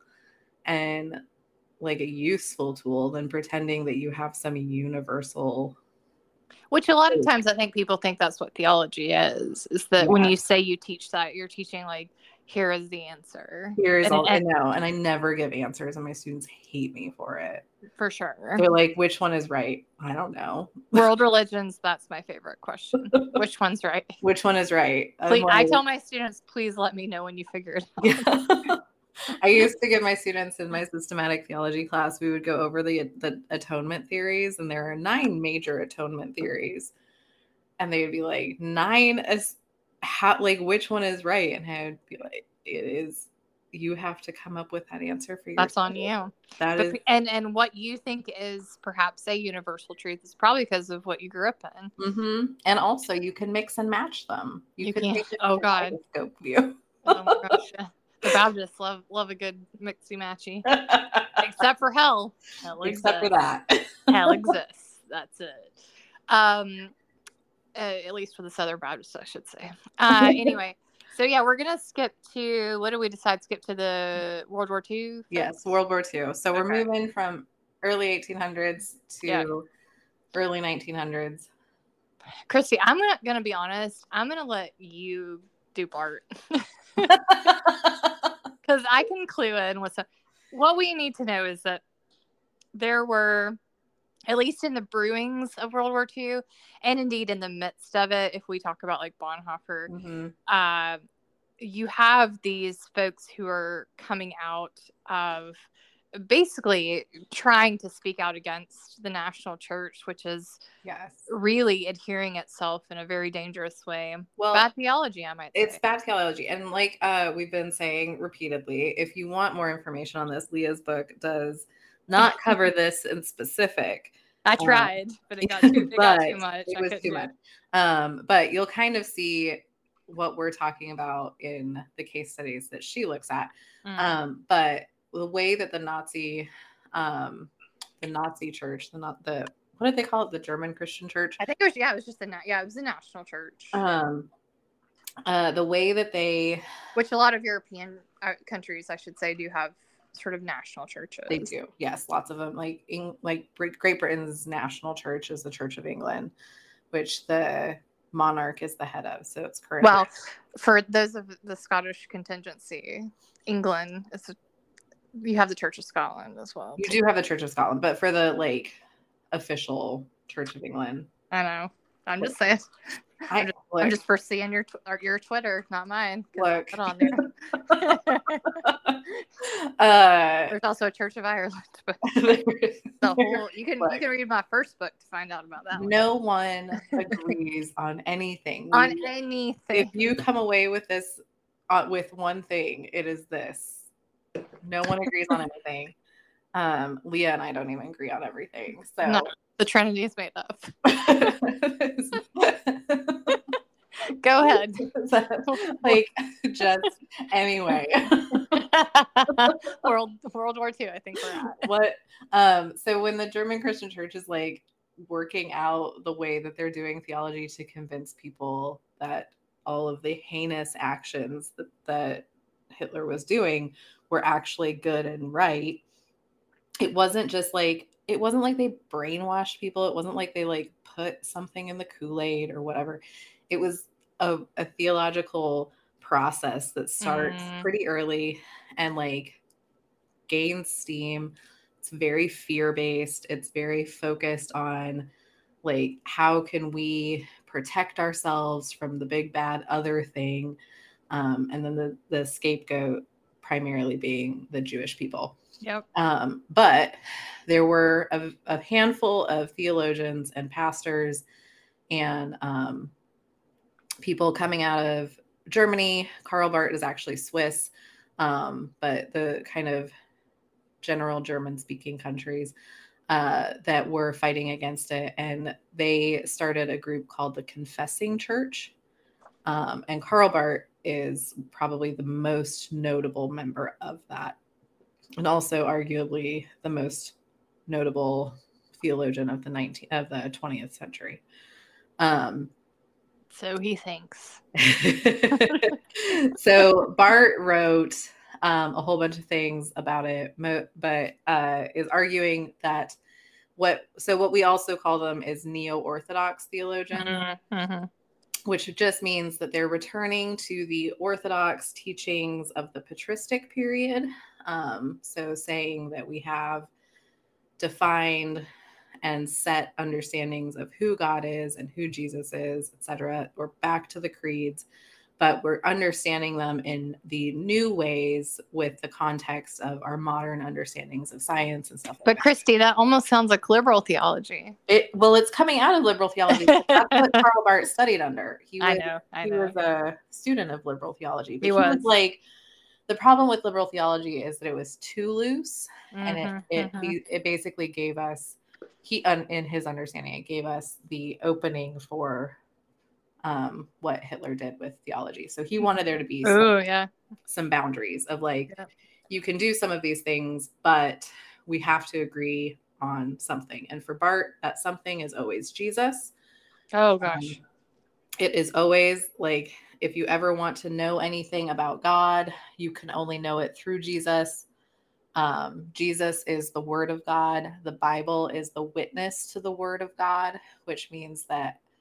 and like a useful tool than pretending that you have some universal, which a lot of times I think people think that's what theology is, is that yeah. when you say you teach that, you're teaching like, here is the answer. Here is and, all and, I know. And I never give answers and my students hate me for it. For sure. They're like, which one is right? I don't know. World religions, that's my favorite question. Which one's right? Which one is right? Please, like, I tell my students, please let me know when you figure it out. Yeah. I used to give my students in my systematic theology class, we would go over the the atonement theories, and there are nine major atonement theories. And they would be like, nine is how, like, which one is right? And I would be like, it is, you have to come up with that answer for yourself. That's on you. That but, is, and and what you think is perhaps a universal truth is probably because of what you grew up in. Mm-hmm. And also, you can mix and match them. You, you can can't. take a Oh God. scope view. Oh my gosh. The Baptists love love a good mixy matchy, except for hell. Hell except exists. for that, hell exists. That's it. Um, uh, at least for the Southern Baptists, I should say. Uh, anyway, so yeah, we're gonna skip to, what did we decide? Skip to the World War Two. Yes, World War Two. So we're okay. moving from early eighteen hundreds to yeah. early nineteen hundreds. Christy, I'm gonna, gonna be honest. I'm gonna let you do Bart. Because I can clue in with some. What we need to know is that there were, at least in the brewings of World War Two, and indeed in the midst of it, if we talk about like Bonhoeffer, Mm-hmm. uh, you have these folks who are coming out of basically trying to speak out against the national church, which is Yes. really adhering itself in a very dangerous way. Well, bad theology, I might say. It's bad theology. And like uh, we've been saying repeatedly, if you want more information on this, Leah's book does not cover this in specific. I tried, um, but it got too, it got too much. It was too much. It. Um, but you'll kind of see what we're talking about in the case studies that she looks at. Mm. Um, but the way that the Nazi, um, the Nazi church, the not the what did they call it? The German Christian Church. I think it was yeah, it was just the yeah, it was the national church. Um, uh, the way that they, which a lot of European uh, countries, I should say, do have sort of national churches. They do, yes, lots of them. Like in, like Great Britain's national church is the Church of England, which the monarch is the head of. So it's currently well for those of the Scottish contingency, England is a, you have the Church of Scotland as well. You do have the Church of Scotland, but for the like official Church of England, I know. I'm just saying. I, I'm, just, I'm just foreseeing your tw- your Twitter, not mine. Look put on there. uh, There's also a Church of Ireland, but the whole you can look. You can read my first book to find out about that. No one, one agrees on anything. On we, anything. If you come away with this, uh, with one thing, it is this: no one agrees on anything. Um, Leah and I don't even agree on everything. So no, the Trinity is made up. Go ahead. Like, just anyway. World World War Two, I think we're at. What? Um, so when the German Christian Church is like working out the way that they're doing theology to convince people that all of the heinous actions that, that Hitler was doing were actually good and right, it wasn't just like it wasn't like they brainwashed people. It wasn't like they like put something in the Kool-Aid or whatever. It was a, a theological process that starts mm. pretty early and like gains steam. It's very fear-based. It's very focused on like, how can we protect ourselves from the big bad other thing? Um, and then the, the scapegoat primarily being the Jewish people. Yep. Um, but there were a, a handful of theologians and pastors and um, people coming out of Germany. Karl Barth is actually Swiss, um, but the kind of general German-speaking countries uh, that were fighting against it. And they started a group called the Confessing Church. Um, and Karl Barth is probably the most notable member of that. And also arguably the most notable theologian of the nineteenth of the twentieth century. Um, so he thinks. So Barth wrote um, a whole bunch of things about it, but uh, is arguing that what so what we also call them is neo-Orthodox theologians, mm-hmm. which just means that they're returning to the Orthodox teachings of the patristic period. Um, so saying that we have defined and set understandings of who God is and who Jesus is, et cetera. We're back to the creeds, but we're understanding them in the new ways with the context of our modern understandings of science and stuff like but that. Christy, that almost sounds like liberal theology. It well, it's coming out of liberal theology. That's what Karl Barth studied under. He was, I know. I he know. was a student of liberal theology. But he, he was. was like, the problem with liberal theology is that it was too loose, mm-hmm, and it it, mm-hmm. he, it basically gave us he un, in his understanding it gave us the opening for um, what Hitler did with theology. So he wanted there to be some, Ooh, yeah. some boundaries of like, yeah. you can do some of these things, but we have to agree on something. And for Barth, that something is always Jesus. Oh gosh. Um, it is always like, if you ever want to know anything about God, you can only know it through Jesus. Um, Jesus is the Word of God. The Bible is the witness to the Word of God, which means that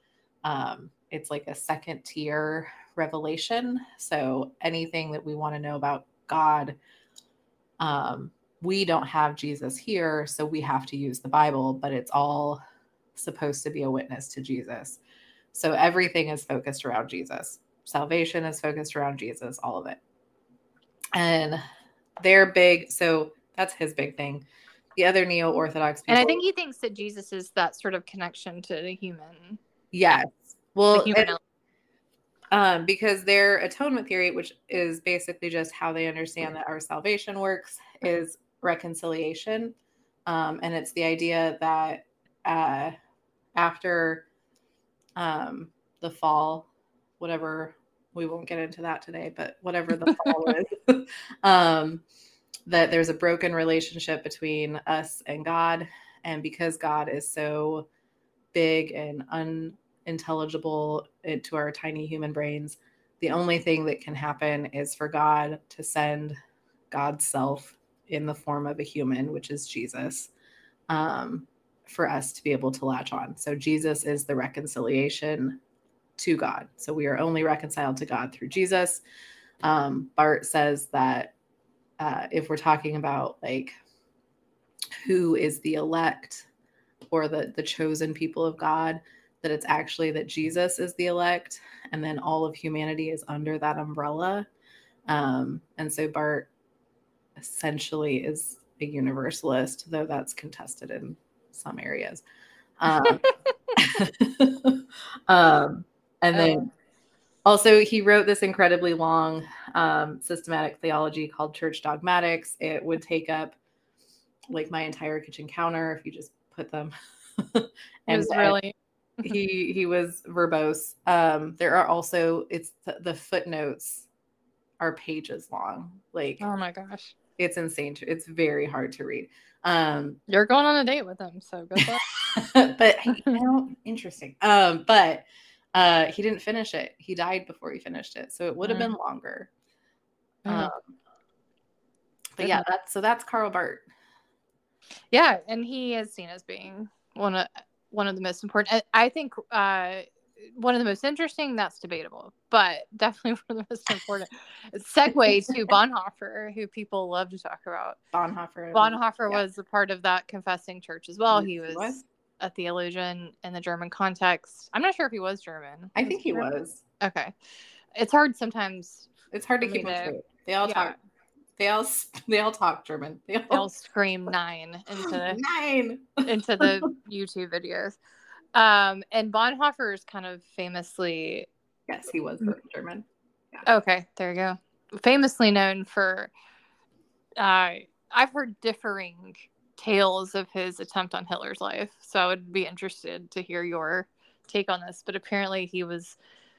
Um, it's like a second tier revelation. So anything that we want to know about God, um, we don't have Jesus here, so we have to use the Bible, but it's all supposed to be a witness to Jesus. So everything is focused around Jesus. Salvation is focused around Jesus, all of it. And they're big. So that's his big thing. The other neo-Orthodox people. And I think he thinks that Jesus is that sort of connection to the human. Yes. Well, the human and, um, because their atonement theory, which is basically just how they understand that our salvation works, is reconciliation. Um, and it's the idea that uh, after um, the fall, whatever, we won't get into that today, but whatever the fall is, um, that there's a broken relationship between us and God. And because God is so big and unintelligible to our tiny human brains, the only thing that can happen is for God to send God's self in the form of a human, which is Jesus, um, for us to be able to latch on. So Jesus is the reconciliation to God. So we are only reconciled to God through Jesus. Um, Barth says that uh, if we're talking about like who is the elect or the, the chosen people of God, that it's actually that Jesus is the elect, and then all of humanity is under that umbrella. Um, and so Barth essentially is a universalist, though that's contested in some areas. Um, um, and then also he wrote this incredibly long um, systematic theology called Church Dogmatics. It would take up like my entire kitchen counter if you just put them. and it was really he he was verbose. Um, there are also it's the, the footnotes are pages long. Like, oh my gosh, it's insane. To, it's very hard to read. Um, You're going on a date with him, so good luck. But you know, interesting. Um, but uh, he didn't finish it. He died before he finished it, so it would have mm. been longer. Mm. Um, but yeah, that's so that's Karl Barth. Yeah, and he is seen as being one of one of the most important. I think uh, one of the most interesting. That's debatable, but definitely one of the most important. Segue to Bonhoeffer, who people love to talk about. Bonhoeffer. Bonhoeffer yeah. was a part of that confessing church as well. Yes, he, was he was a theologian in the German context. I'm not sure if he was German. I was think he German? was. Okay, it's hard sometimes. It's hard to keep them straight. They all yeah. talk. They all they all talk German. They all, they all scream nine into nine into the YouTube videos. Um, and Bonhoeffer is kind of famously yes, he was German. Yeah. Okay, there you go. Famously known for uh, I've heard differing tales of his attempt on Hitler's life, so I would be interested to hear your take on this. But apparently, he was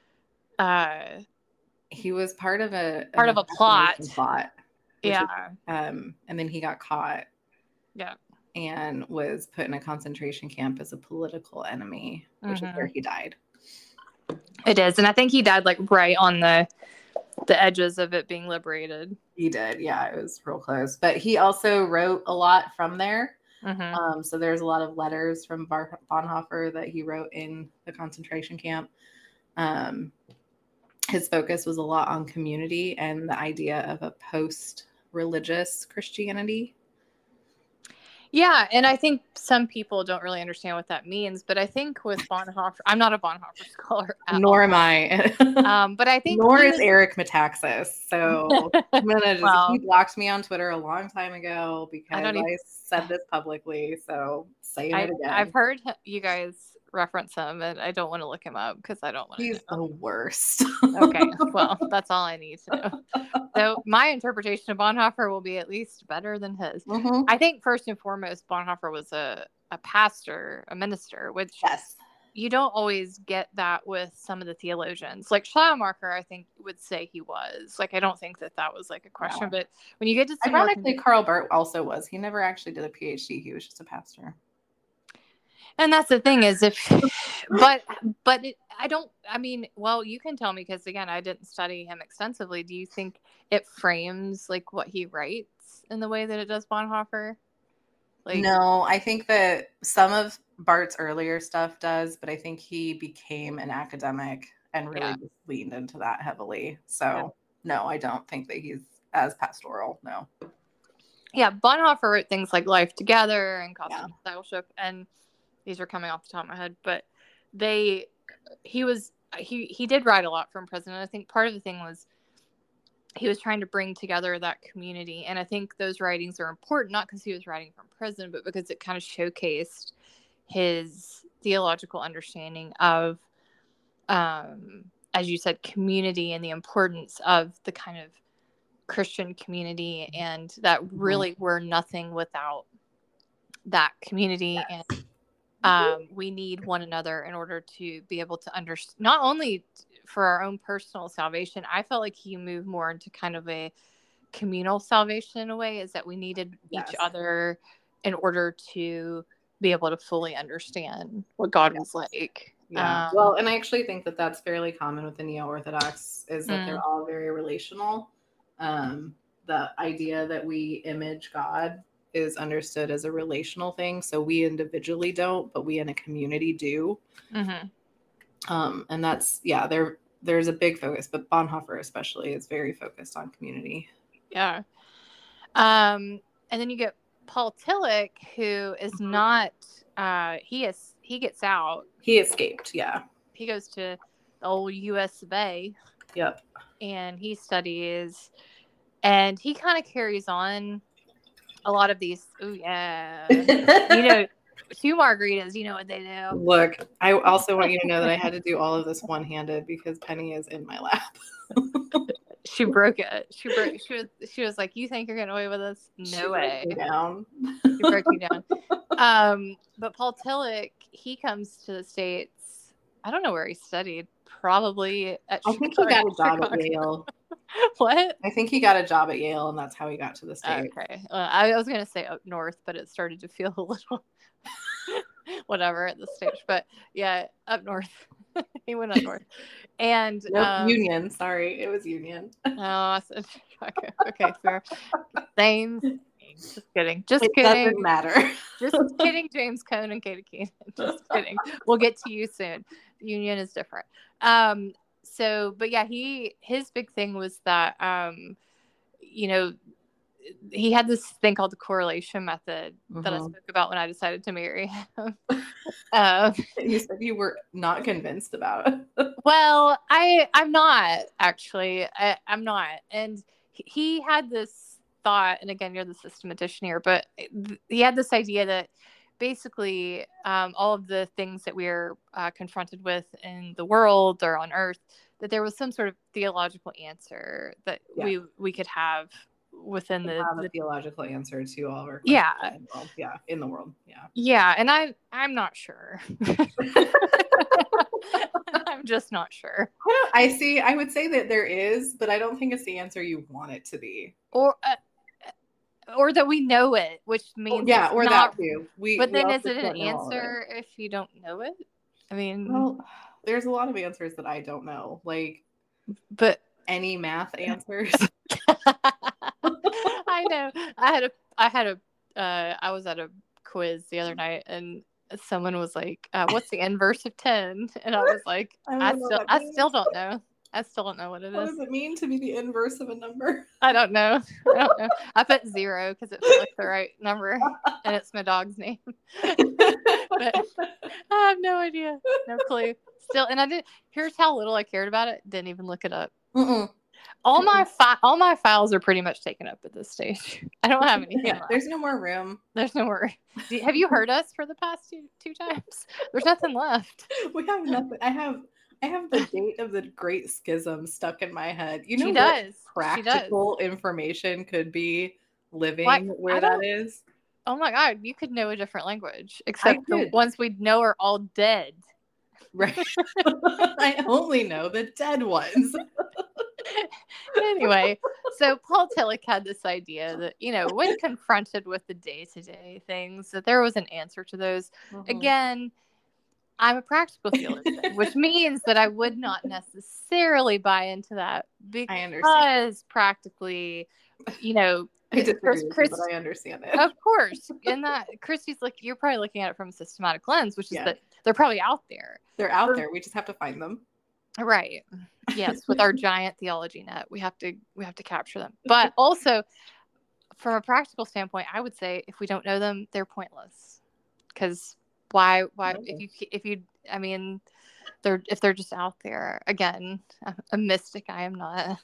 uh, he was part of a part of a plot. plot. Yeah. Is, um, and then he got caught. Yeah. And was put in a concentration camp as a political enemy, which mm-hmm. is where he died. It is. And I think he died like right on the the edges of it being liberated. He did. Yeah, it was real close. But he also wrote a lot from there. Mm-hmm. Um, so there's a lot of letters from Bar- Bonhoeffer that he wrote in the concentration camp. Um, his focus was a lot on community and the idea of a post-religious Christianity. Yeah, and I think some people don't really understand what that means, but I think with Bonhoeffer, I'm not a Bonhoeffer scholar at Nor all. am I. um, but I think Nor is was... Eric Metaxas. So I'm gonna just well, he blocked me on Twitter a long time ago because I, don't even... I said this publicly. So saying I, it again. I've heard you guys reference him, and I don't want to look him up because I don't want to. He's know. the worst. Okay, well, that's all I need to know. So my interpretation of Bonhoeffer will be at least better than his. Mm-hmm. I think first and foremost, Bonhoeffer was a, a pastor, a minister, which yes. you don't always get that with some of the theologians. Like Schleiermacher, I think, would say he was. Like, I don't think that that was like a question. No. But when you get to some ironically, more... Karl Barth also was. He never actually did a P H D. He was just a pastor. And that's the thing is if, but, but it, I don't, I mean, well, you can tell me, because again, I didn't study him extensively. Do you think it frames like what he writes in the way that it does Bonhoeffer? Like, no, I think that some of Bart's earlier stuff does, but I think he became an academic and really Yeah. just leaned into that heavily. So Yeah. no, I don't think that he's as pastoral. No. Yeah, Bonhoeffer wrote things like Life Together and Cost Yeah. of Discipleship, and these are coming off the top of my head, but they, he was, he, he did write a lot from prison, and I think part of the thing was he was trying to bring together that community, and I think those writings are important, not because he was writing from prison, but because it kind of showcased his theological understanding of, um, as you said, community and the importance of the kind of Christian community, and that really mm-hmm. we're nothing without that community. Yes. And um, we need one another in order to be able to understand, not only for our own personal salvation. I felt like he moved more into kind of a communal salvation in a way, is that we needed yes. each other in order to be able to fully understand what God yes. was like. Yeah. Um, well, and I actually think that that's fairly common with the Neo-Orthodox, is that mm. they're all very relational. Um, the idea that we image God is understood as a relational thing. So we individually don't, but we in a community do. Mm-hmm. Um, and that's, yeah, there, there's a big focus, but Bonhoeffer especially is very focused on community. Yeah. Um, and then you get Paul Tillich, who is not, uh, he is, he gets out. He escaped. Yeah. He goes to the old U S of A. Yep. And he studies, and he kind of carries on a lot of these. Oh yeah, you know, two margaritas. You know what they do. Look, I also want you to know that I had to do all of this one-handed because Penny is in my lap. She broke it. She broke. She was. She was like, "You think you're getting away with this? No she way." Broke me down. She broke you down. Um, but Paul Tillich, he comes to the States. I don't know where he studied. Probably at I think he got a job Chicago. At Yale. What? I think he got a job at Yale, and that's how he got to the States. Okay. Uh, I was going to say up north, but it started to feel a little whatever at the stage. But yeah, up north. He went up north. And nope, um, Union. Sorry, it was Union. Oh, I said Chicago. Okay, fair. Same. Just kidding. Just it kidding. Doesn't matter. Just kidding, James Cone and Katie Keenan. Just kidding. We'll get to you soon. Union is different. Um, so, but yeah, he, his big thing was that, um, you know, he had this thing called the correlation method mm-hmm. that I spoke about when I decided to marry him. um, you said you were not convinced about it. Well, I, I'm not actually, I, I'm not. And he had this thought, and again, you're the systematician here, but he had this idea that basically um, all of the things that we're uh, confronted with in the world or on earth, that there was some sort of theological answer that yeah. we we could have within the, have a the theological answer to all of our yeah in the world. yeah in the world yeah yeah and I I'm not sure. I'm just not sure. I, don't, I see I would say that there is, but I don't think it's the answer you want it to be, or uh, or that we know it, which means oh, yeah or not, that too we but then we is it an answer it. If you don't know it? I mean, well, there's a lot of answers that I don't know, like but any math answers. I know. I had a I had a uh I was at a quiz the other night, and someone was like, uh, what's the inverse of ten? And I was like, I, I still I still don't know. I still don't know what it what is. What does it mean to be the inverse of a number? I don't know. I don't know. I put zero because it felt like the right number, and it's my dog's name. But I have no idea. No clue. Still, and I did. Here's how little I cared about it. Didn't even look it up. Mm-mm. All my fi- all my files are pretty much taken up at this stage. I don't have anything. Yeah, there's no more room. There's no more. Do you, have you heard us for the past two two times? There's nothing left. We have nothing. I have I have the date of the Great Schism stuck in my head. You know she what does. practical does. information could be living what? where that is? Oh my God, you could know a different language, except the ones we know are all dead. Right. I only know the dead ones. Anyway, so Paul Tillich had this idea that, you know, when confronted with the day-to-day things, that there was an answer to those. Mm-hmm. Again, I'm a practical theologian, which means that I would not necessarily buy into that because practically, you know, I disagree Chris, with Chris, you, but I understand it. Of course. And that Christy's like, you're probably looking at it from a systematic lens, which is Yeah. that they're probably out there. They're out For- there. We just have to find them. Right. Yes, with our giant theology net, we have to we have to capture them. But also, from a practical standpoint, I would say if we don't know them, they're pointless. Because why? Why? Okay. If you if you, I mean, they're if they're just out there. Again, a, a mystic. I am not.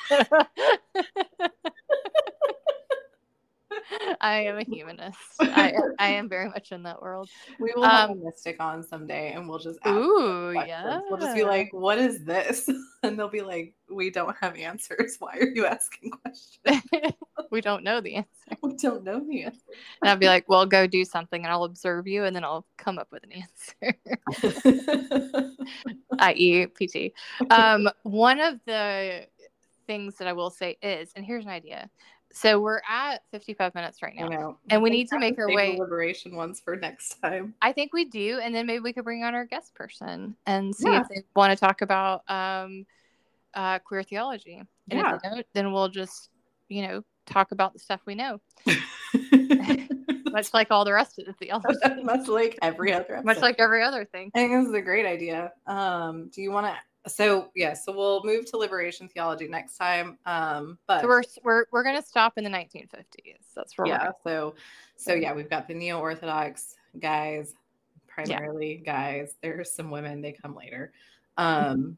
I am a humanist. I I am very much in that world. We will have um, a mystic on someday, and we'll just ask ooh yeah. We'll just be like, "What is this?" And they'll be like, "We don't have answers. Why are you asking questions?" We don't know the answer. We don't know the answer. And I'll be like, "Well, go do something, and I'll observe you, and then I'll come up with an answer." that is, P T. Um, one of the things that I will say is, and here's an idea. So we're at fifty-five minutes right now, I know. and we need to make our way. Liberation ones for next time. I think we do, and then maybe we could bring on our guest person and see yeah. if they want to talk about um, uh, queer theology. And yeah. if they don't, then we'll just, you know, talk about the stuff we know. Much like all the rest of the theology. Much like every other episode. Much like every other thing. I think this is a great idea. Um, do you want to? So yeah, so we'll move to liberation theology next time. Um, but so we're we're we're gonna stop in the nineteen fifties. That's where yeah. We're so so yeah, we've got the neo-Orthodox guys, primarily yeah. guys. There's some women; they come later. Um,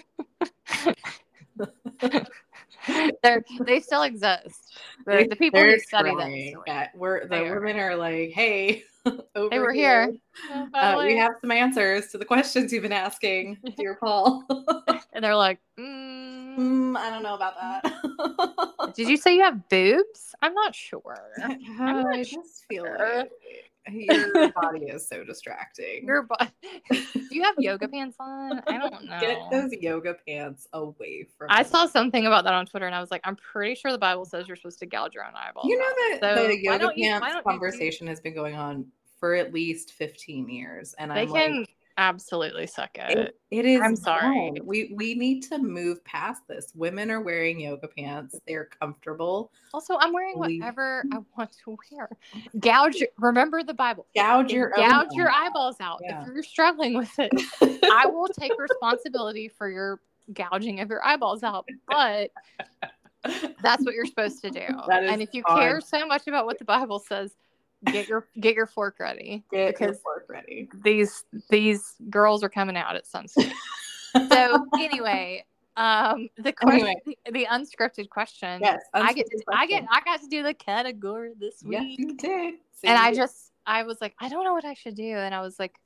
They're they still exist. The, the people who study trying. them. Yeah, we're the they women are. are like, hey, over they were here. here. Uh, we have some answers to the questions you've been asking, dear Paul. And they're like, mm, mm, I don't know about that. Did you say you have boobs? I'm not sure. Uh, I'm not I sure. just feel like your body is so distracting. Your body. Do you have yoga pants on? I don't know. Get those yoga pants away from I me. saw something about that on Twitter, and I was like, I'm pretty sure the Bible says you're supposed to gouge your own eyeballs. You know out. that so the yoga you, pants conversation you... has been going on for at least fifteen years, and they I'm can like, absolutely suck at it. it. It is. I'm sorry. Wrong. We we need to move past this. Women are wearing yoga pants. They're comfortable. Also, I'm wearing whatever I want to wear. Gouge. Remember the Bible. Gouge your gouge own your eyeballs out. Yeah. If you're struggling with it, I will take responsibility for your gouging of your eyeballs out. But that's what you're supposed to do. And if you fun. care so much about what the Bible says, get your get your fork ready. Get because your fork ready. These these girls are coming out at some stage. So anyway, um, the question, anyway. the, the unscripted question. Yes, I get to, I get I got to do the category this week. Yes, you did. So and I just I was like, I don't know what I should do, and I was like,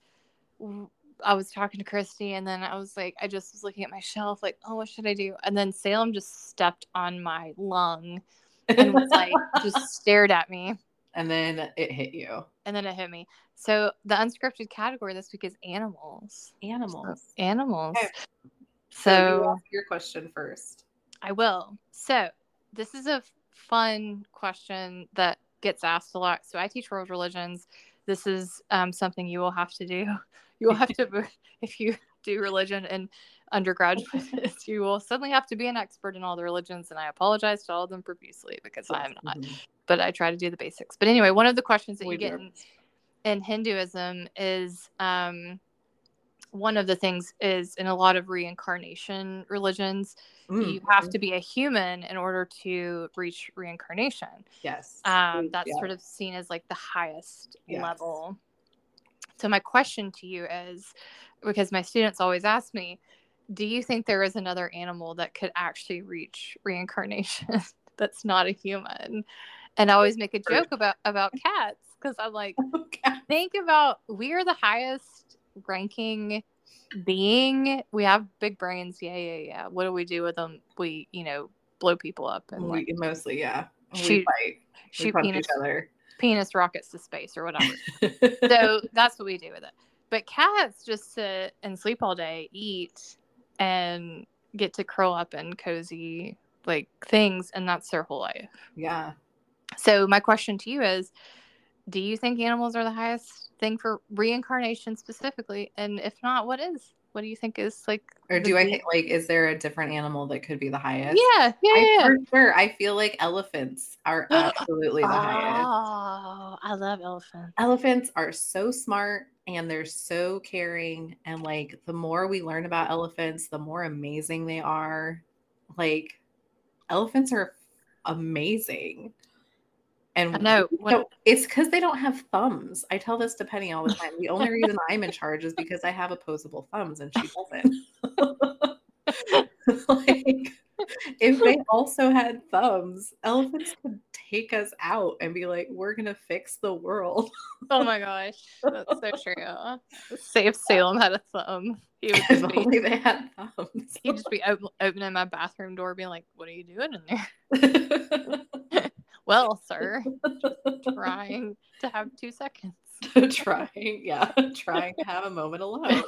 I was talking to Christy, and then I was like, I just was looking at my shelf, like, oh, what should I do? And then Salem just stepped on my lung and was like, just stared at me. And then it hit you. And then it hit me. So the unscripted category this week is animals. Animals. So, animals. Okay. So, so you ask your question first. I will. So this is a fun question that gets asked a lot. So I teach world religions. This is um, something you will have to do. You will have to, if you do religion in undergraduate, you will suddenly have to be an expert in all the religions. And I apologize to all of them profusely because I am not. Mm-hmm. But I try to do the basics. But anyway, one of the questions that we you get in, in Hinduism is um, one of the things is in a lot of reincarnation religions, mm. you have to be a human in order to reach reincarnation. Yes. Um, that's yeah. sort of seen as like the highest yes. level. So my question to you is, because my students always ask me, do you think there is another animal that could actually reach reincarnation that's not a human? And I always make a joke about, about cats because I'm like, okay. think about, we are the highest ranking being. We have big brains. Yeah, yeah, yeah. What do we do with them? We, you know, blow people up. And we, like, mostly, yeah. Shoot, we fight. We shoot punch penis, each other. penis rockets to space or whatever. So that's what we do with it. But cats just sit and sleep all day, eat, and get to curl up in cozy like things, and that's their whole life. Yeah. So my question to you is, do you think animals are the highest thing for reincarnation specifically? And if not, what is? What do you think is like? Or the do I deep- think, like, is there a different animal that could be the highest? Yeah, yeah, I yeah. for sure. I feel like elephants are yeah. absolutely the highest. Oh, I love elephants. Elephants are so smart and they're so caring. And like the more we learn about elephants, the more amazing they are. Like elephants are amazing. And I know. we When, don't- it's because they don't have thumbs. I tell this to Penny all the time. The only reason I'm in charge is because I have opposable thumbs and she doesn't. Like, if they also had thumbs, elephants could take us out and be like, we're going to fix the world. oh my gosh, that's so true. Say if Salem had a thumb, he would If just be, only they had thumbs. he'd just be op- opening my bathroom door, being like, "What are you doing in there?" Well, sir, just trying to have two seconds. trying, yeah, trying to have a moment alone.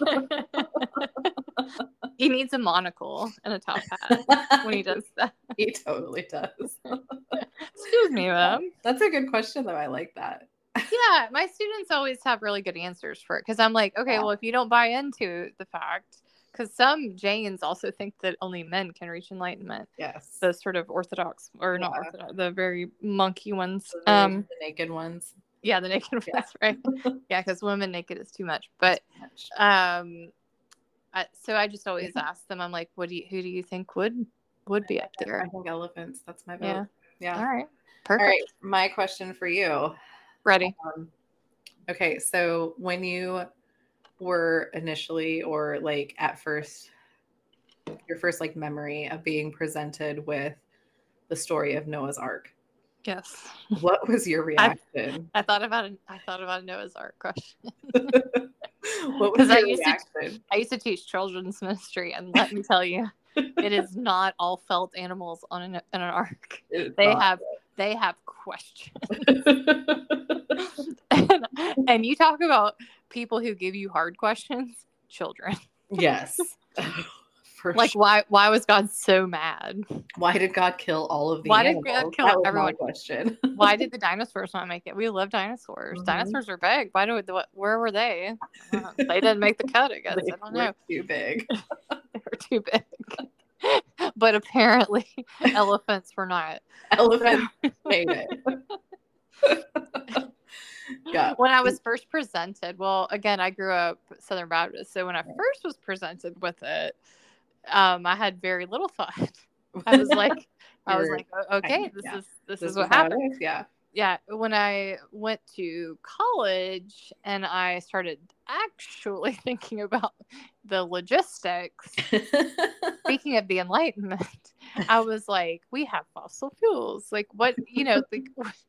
He needs a monocle and a top hat when he does that. He totally does. Excuse me, ma'am. That's a good question, though. I like that. Yeah, my students always have really good answers for it because I'm like, okay, Yeah. well, if you don't buy into the fact, because some Jains also think that only men can reach enlightenment. Yes. The sort of orthodox, or not Yeah. orthodox, the very monkey ones. The, Um, the naked ones. yeah, the naked Yeah. ones, right? Yeah, because women naked is too much. But Too much. um, I, so I just always ask them. I'm like, what do you, who do you think would would be up there? I think elephants. That's my vote. Yeah. Yeah. All right. All Perfect. right. My question for you. Ready. Um, okay. So when you were initially, or like at first, your first like memory of being presented with the story of Noah's Ark, Yes. what was your reaction? I thought about it. I thought about a Noah's Ark question. What was 'Cause I your used to- reaction? I used to teach children's ministry, and let me tell you, it is not all felt animals on an, in an ark. It's They not. have they have questions. and, and you talk about people who give you hard questions, children. Yes. For Like sure. why why was God so mad? Why did God kill all of the Why did animals? God kill that was everyone? my question. Why did the dinosaurs not make it? We love dinosaurs. Mhm. Dinosaurs are big. Why do what, where were they? Uh, they didn't make the cut, I guess. They I don't were know. too big. They were too big. But apparently elephants were not. Elephants made it. Yeah. When I was first presented, well, again, I grew up Southern Baptist, so when I first was presented with it, um, I had very little thought. I was like, I was You're- like, "O- okay, I- this yeah. is this, This is what how it happened. is, Yeah. Yeah, when I went to college and I started actually thinking about the logistics, speaking of the Enlightenment, I was like, we have fossil fuels. Like, what, you know, the,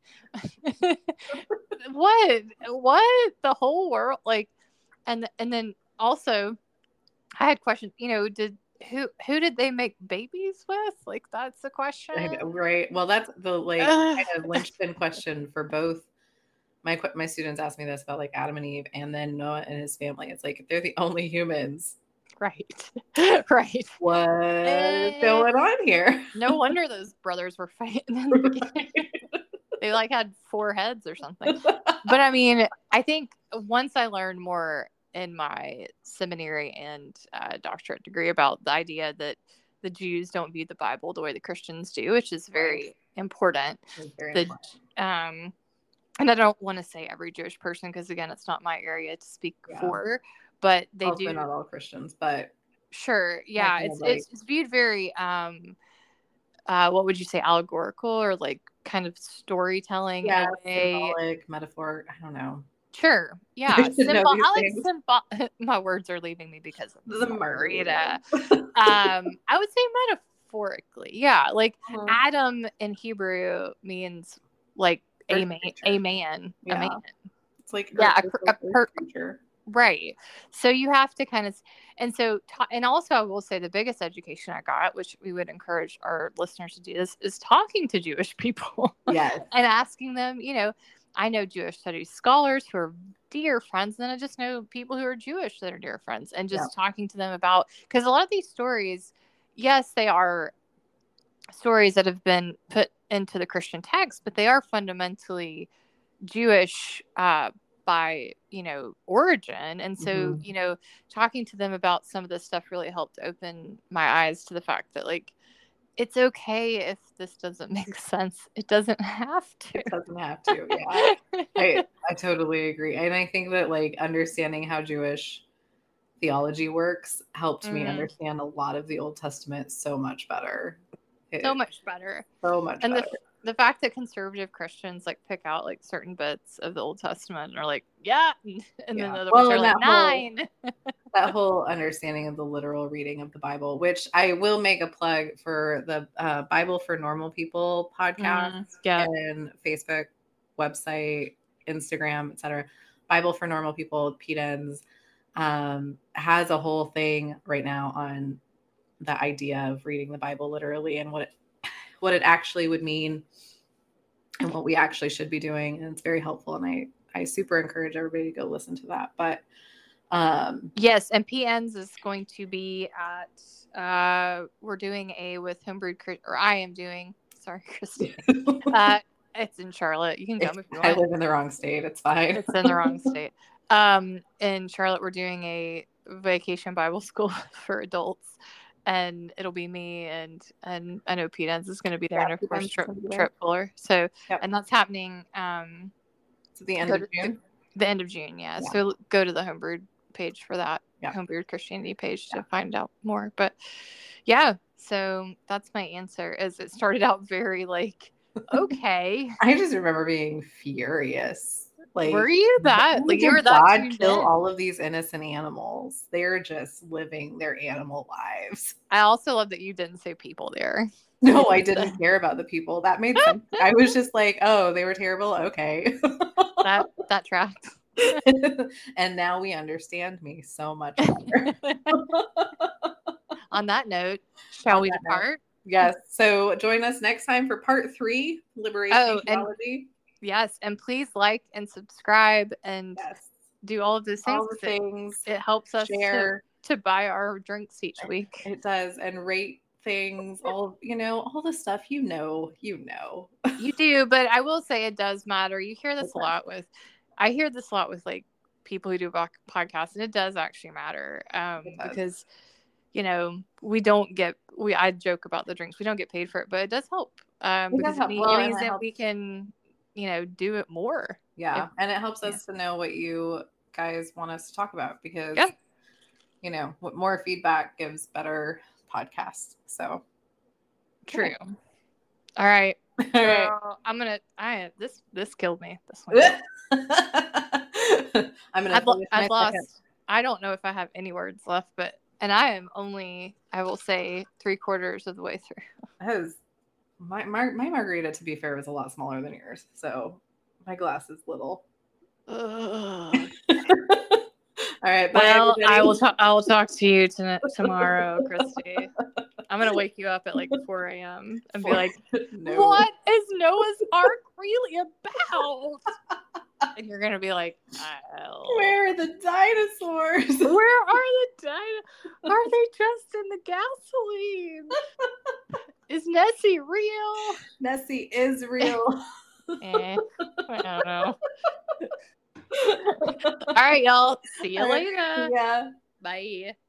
what, what, the whole world, like, and and then also, I had questions. You know, did who who did they make babies with? Like, that's the question. I know, right. Well, that's the like Ugh. kind of linchpin question for both. My que- my students ask me this about like Adam and Eve, and then Noah and his family. It's like if they're the only humans, Right, right. what's Eh. going on here? No wonder those brothers were fighting in the beginning. They like had four heads or something. But I mean, I think once I learned more in my seminary and uh, doctorate degree about the idea that the Jews don't view the Bible the way the Christians do, which is very Right. important. It's very The, important. um, and I don't want to say every Jewish person because again, it's not my area to speak Yeah. for. But they Also do. not all Christians, but Sure, yeah, kind it's, of like- it's it's viewed very um, uh, what would you say, allegorical or like kind of storytelling yeah, in a way. symbolic, metaphor. I don't know. Sure. Yeah. I should know Symbol- these I like things. symbol. My words are leaving me because of The margarita. margarita. um, I would say metaphorically. Yeah. Like Mhm. Adam in Hebrew means like a Earth man, creature. a man, a Yeah. man. It's like Yeah, earth- a cr- earth a per- creature. Right. So you have to kind of, and so, ta- and also I will say the biggest education I got, which we would encourage our listeners to do this, is talking to Jewish people. Yes. And asking them, you know, I know Jewish studies scholars who are dear friends, and then I just know people who are Jewish that are dear friends, and just talking to them about, because a lot of these stories, yes, they are stories that have been put into the Christian text, but they are fundamentally Jewish uh, by, you know, origin. And so, Mhm. you know, talking to them about some of this stuff really helped open my eyes to the fact that, like, it's okay if this doesn't make sense. It doesn't have to. It doesn't have to. Yeah. I I totally agree. And I think that, like, understanding how Jewish theology works helped me Mhm. understand a lot of the Old Testament so much better. It, So much better. so much And better. the the fact that conservative Christians like pick out like certain bits of the Old Testament and are like, yeah, and then Yeah. the other Well, ones are and like that whole- nine. that whole understanding of the literal reading of the Bible, which I will make a plug for the uh, Bible for Normal People podcast Mm, yeah. and Facebook, website, Instagram, et cetera. Bible for Normal People, Pete Enns, um, has a whole thing right now on the idea of reading the Bible literally and what it, what it actually would mean and what we actually should be doing. And it's very helpful. And I, I super encourage everybody to go listen to that. But um, yes, and P N's is going to be at, uh, we're doing a with Homebrewed, or I am doing, sorry, Christy. uh, it's in Charlotte. You can come if you want. I live in the wrong state. It's fine. It's in the wrong state. Um, in Charlotte, we're doing a vacation Bible school for adults. And it'll be me and and I know Pete Enns is going to be there Yeah, in our Pete first Enns is trip gonna be there. trip fuller. So Yep. and that's happening um to the end go of to- June. the end of June, yeah. Yeah. So go to the Homebrewed page for that. Yeah. Homebrewed Christianity page to Yeah. find out more. But yeah, so that's my answer. Is it started out very like, okay. I just remember being furious. Like, Were you that? why Like you did were that God tuned kill in? all of these innocent animals? They're just living their animal lives. I also love that you didn't say people there. No, I didn't care about the people. That made sense. I was just like, oh, they were terrible. Okay. That that tracks. And now we understand me so much better. On that note, shall On we that note. depart? Yes. So join us next time for part three, Liberation Oh, and- Theology. Yes, and please like and subscribe and Yes. do all of those things. All the 'cause it- things. It, helps us Share. to, to buy our drinks each week. It does. And rate things. All, you know, all the stuff you know, you know. You do, but I will say it does matter. You hear this Okay. a lot with, I hear this a lot with like people who do bo- podcasts, and it does actually matter um, It does. because, you know, we don't get, we I joke about the drinks, we don't get paid for it, but it does help um, It does because help. it, mean, Well, it and means it that helps- we can, you know, do it more. Yeah. If- and it helps us to know what you guys want us to talk about because, Yeah. you know, what more feedback gives better podcasts. So, True. All right. all right. Girl, I'm gonna. I this this killed me. This one. I'm going I've, to lo- I've lost. I don't know if I have any words left, but and I am only. I will say three quarters of the way through. Has my, my my margarita, to be fair, was a lot smaller than yours, so my glass is little. Ugh. All right, bye. Well, everybody. I will talk. I will talk to you to- tomorrow, Christy. I'm gonna wake you up at like four a.m. and be like, No. "What is Noah's Ark really about?" And you're gonna be like, "I'll- Where are the dinosaurs? Where are the dino? Are they just in the gasoline? Is Nessie real?" Nessie is real. Eh, I don't know. All right, y'all. See you All right. later. Yeah. Bye.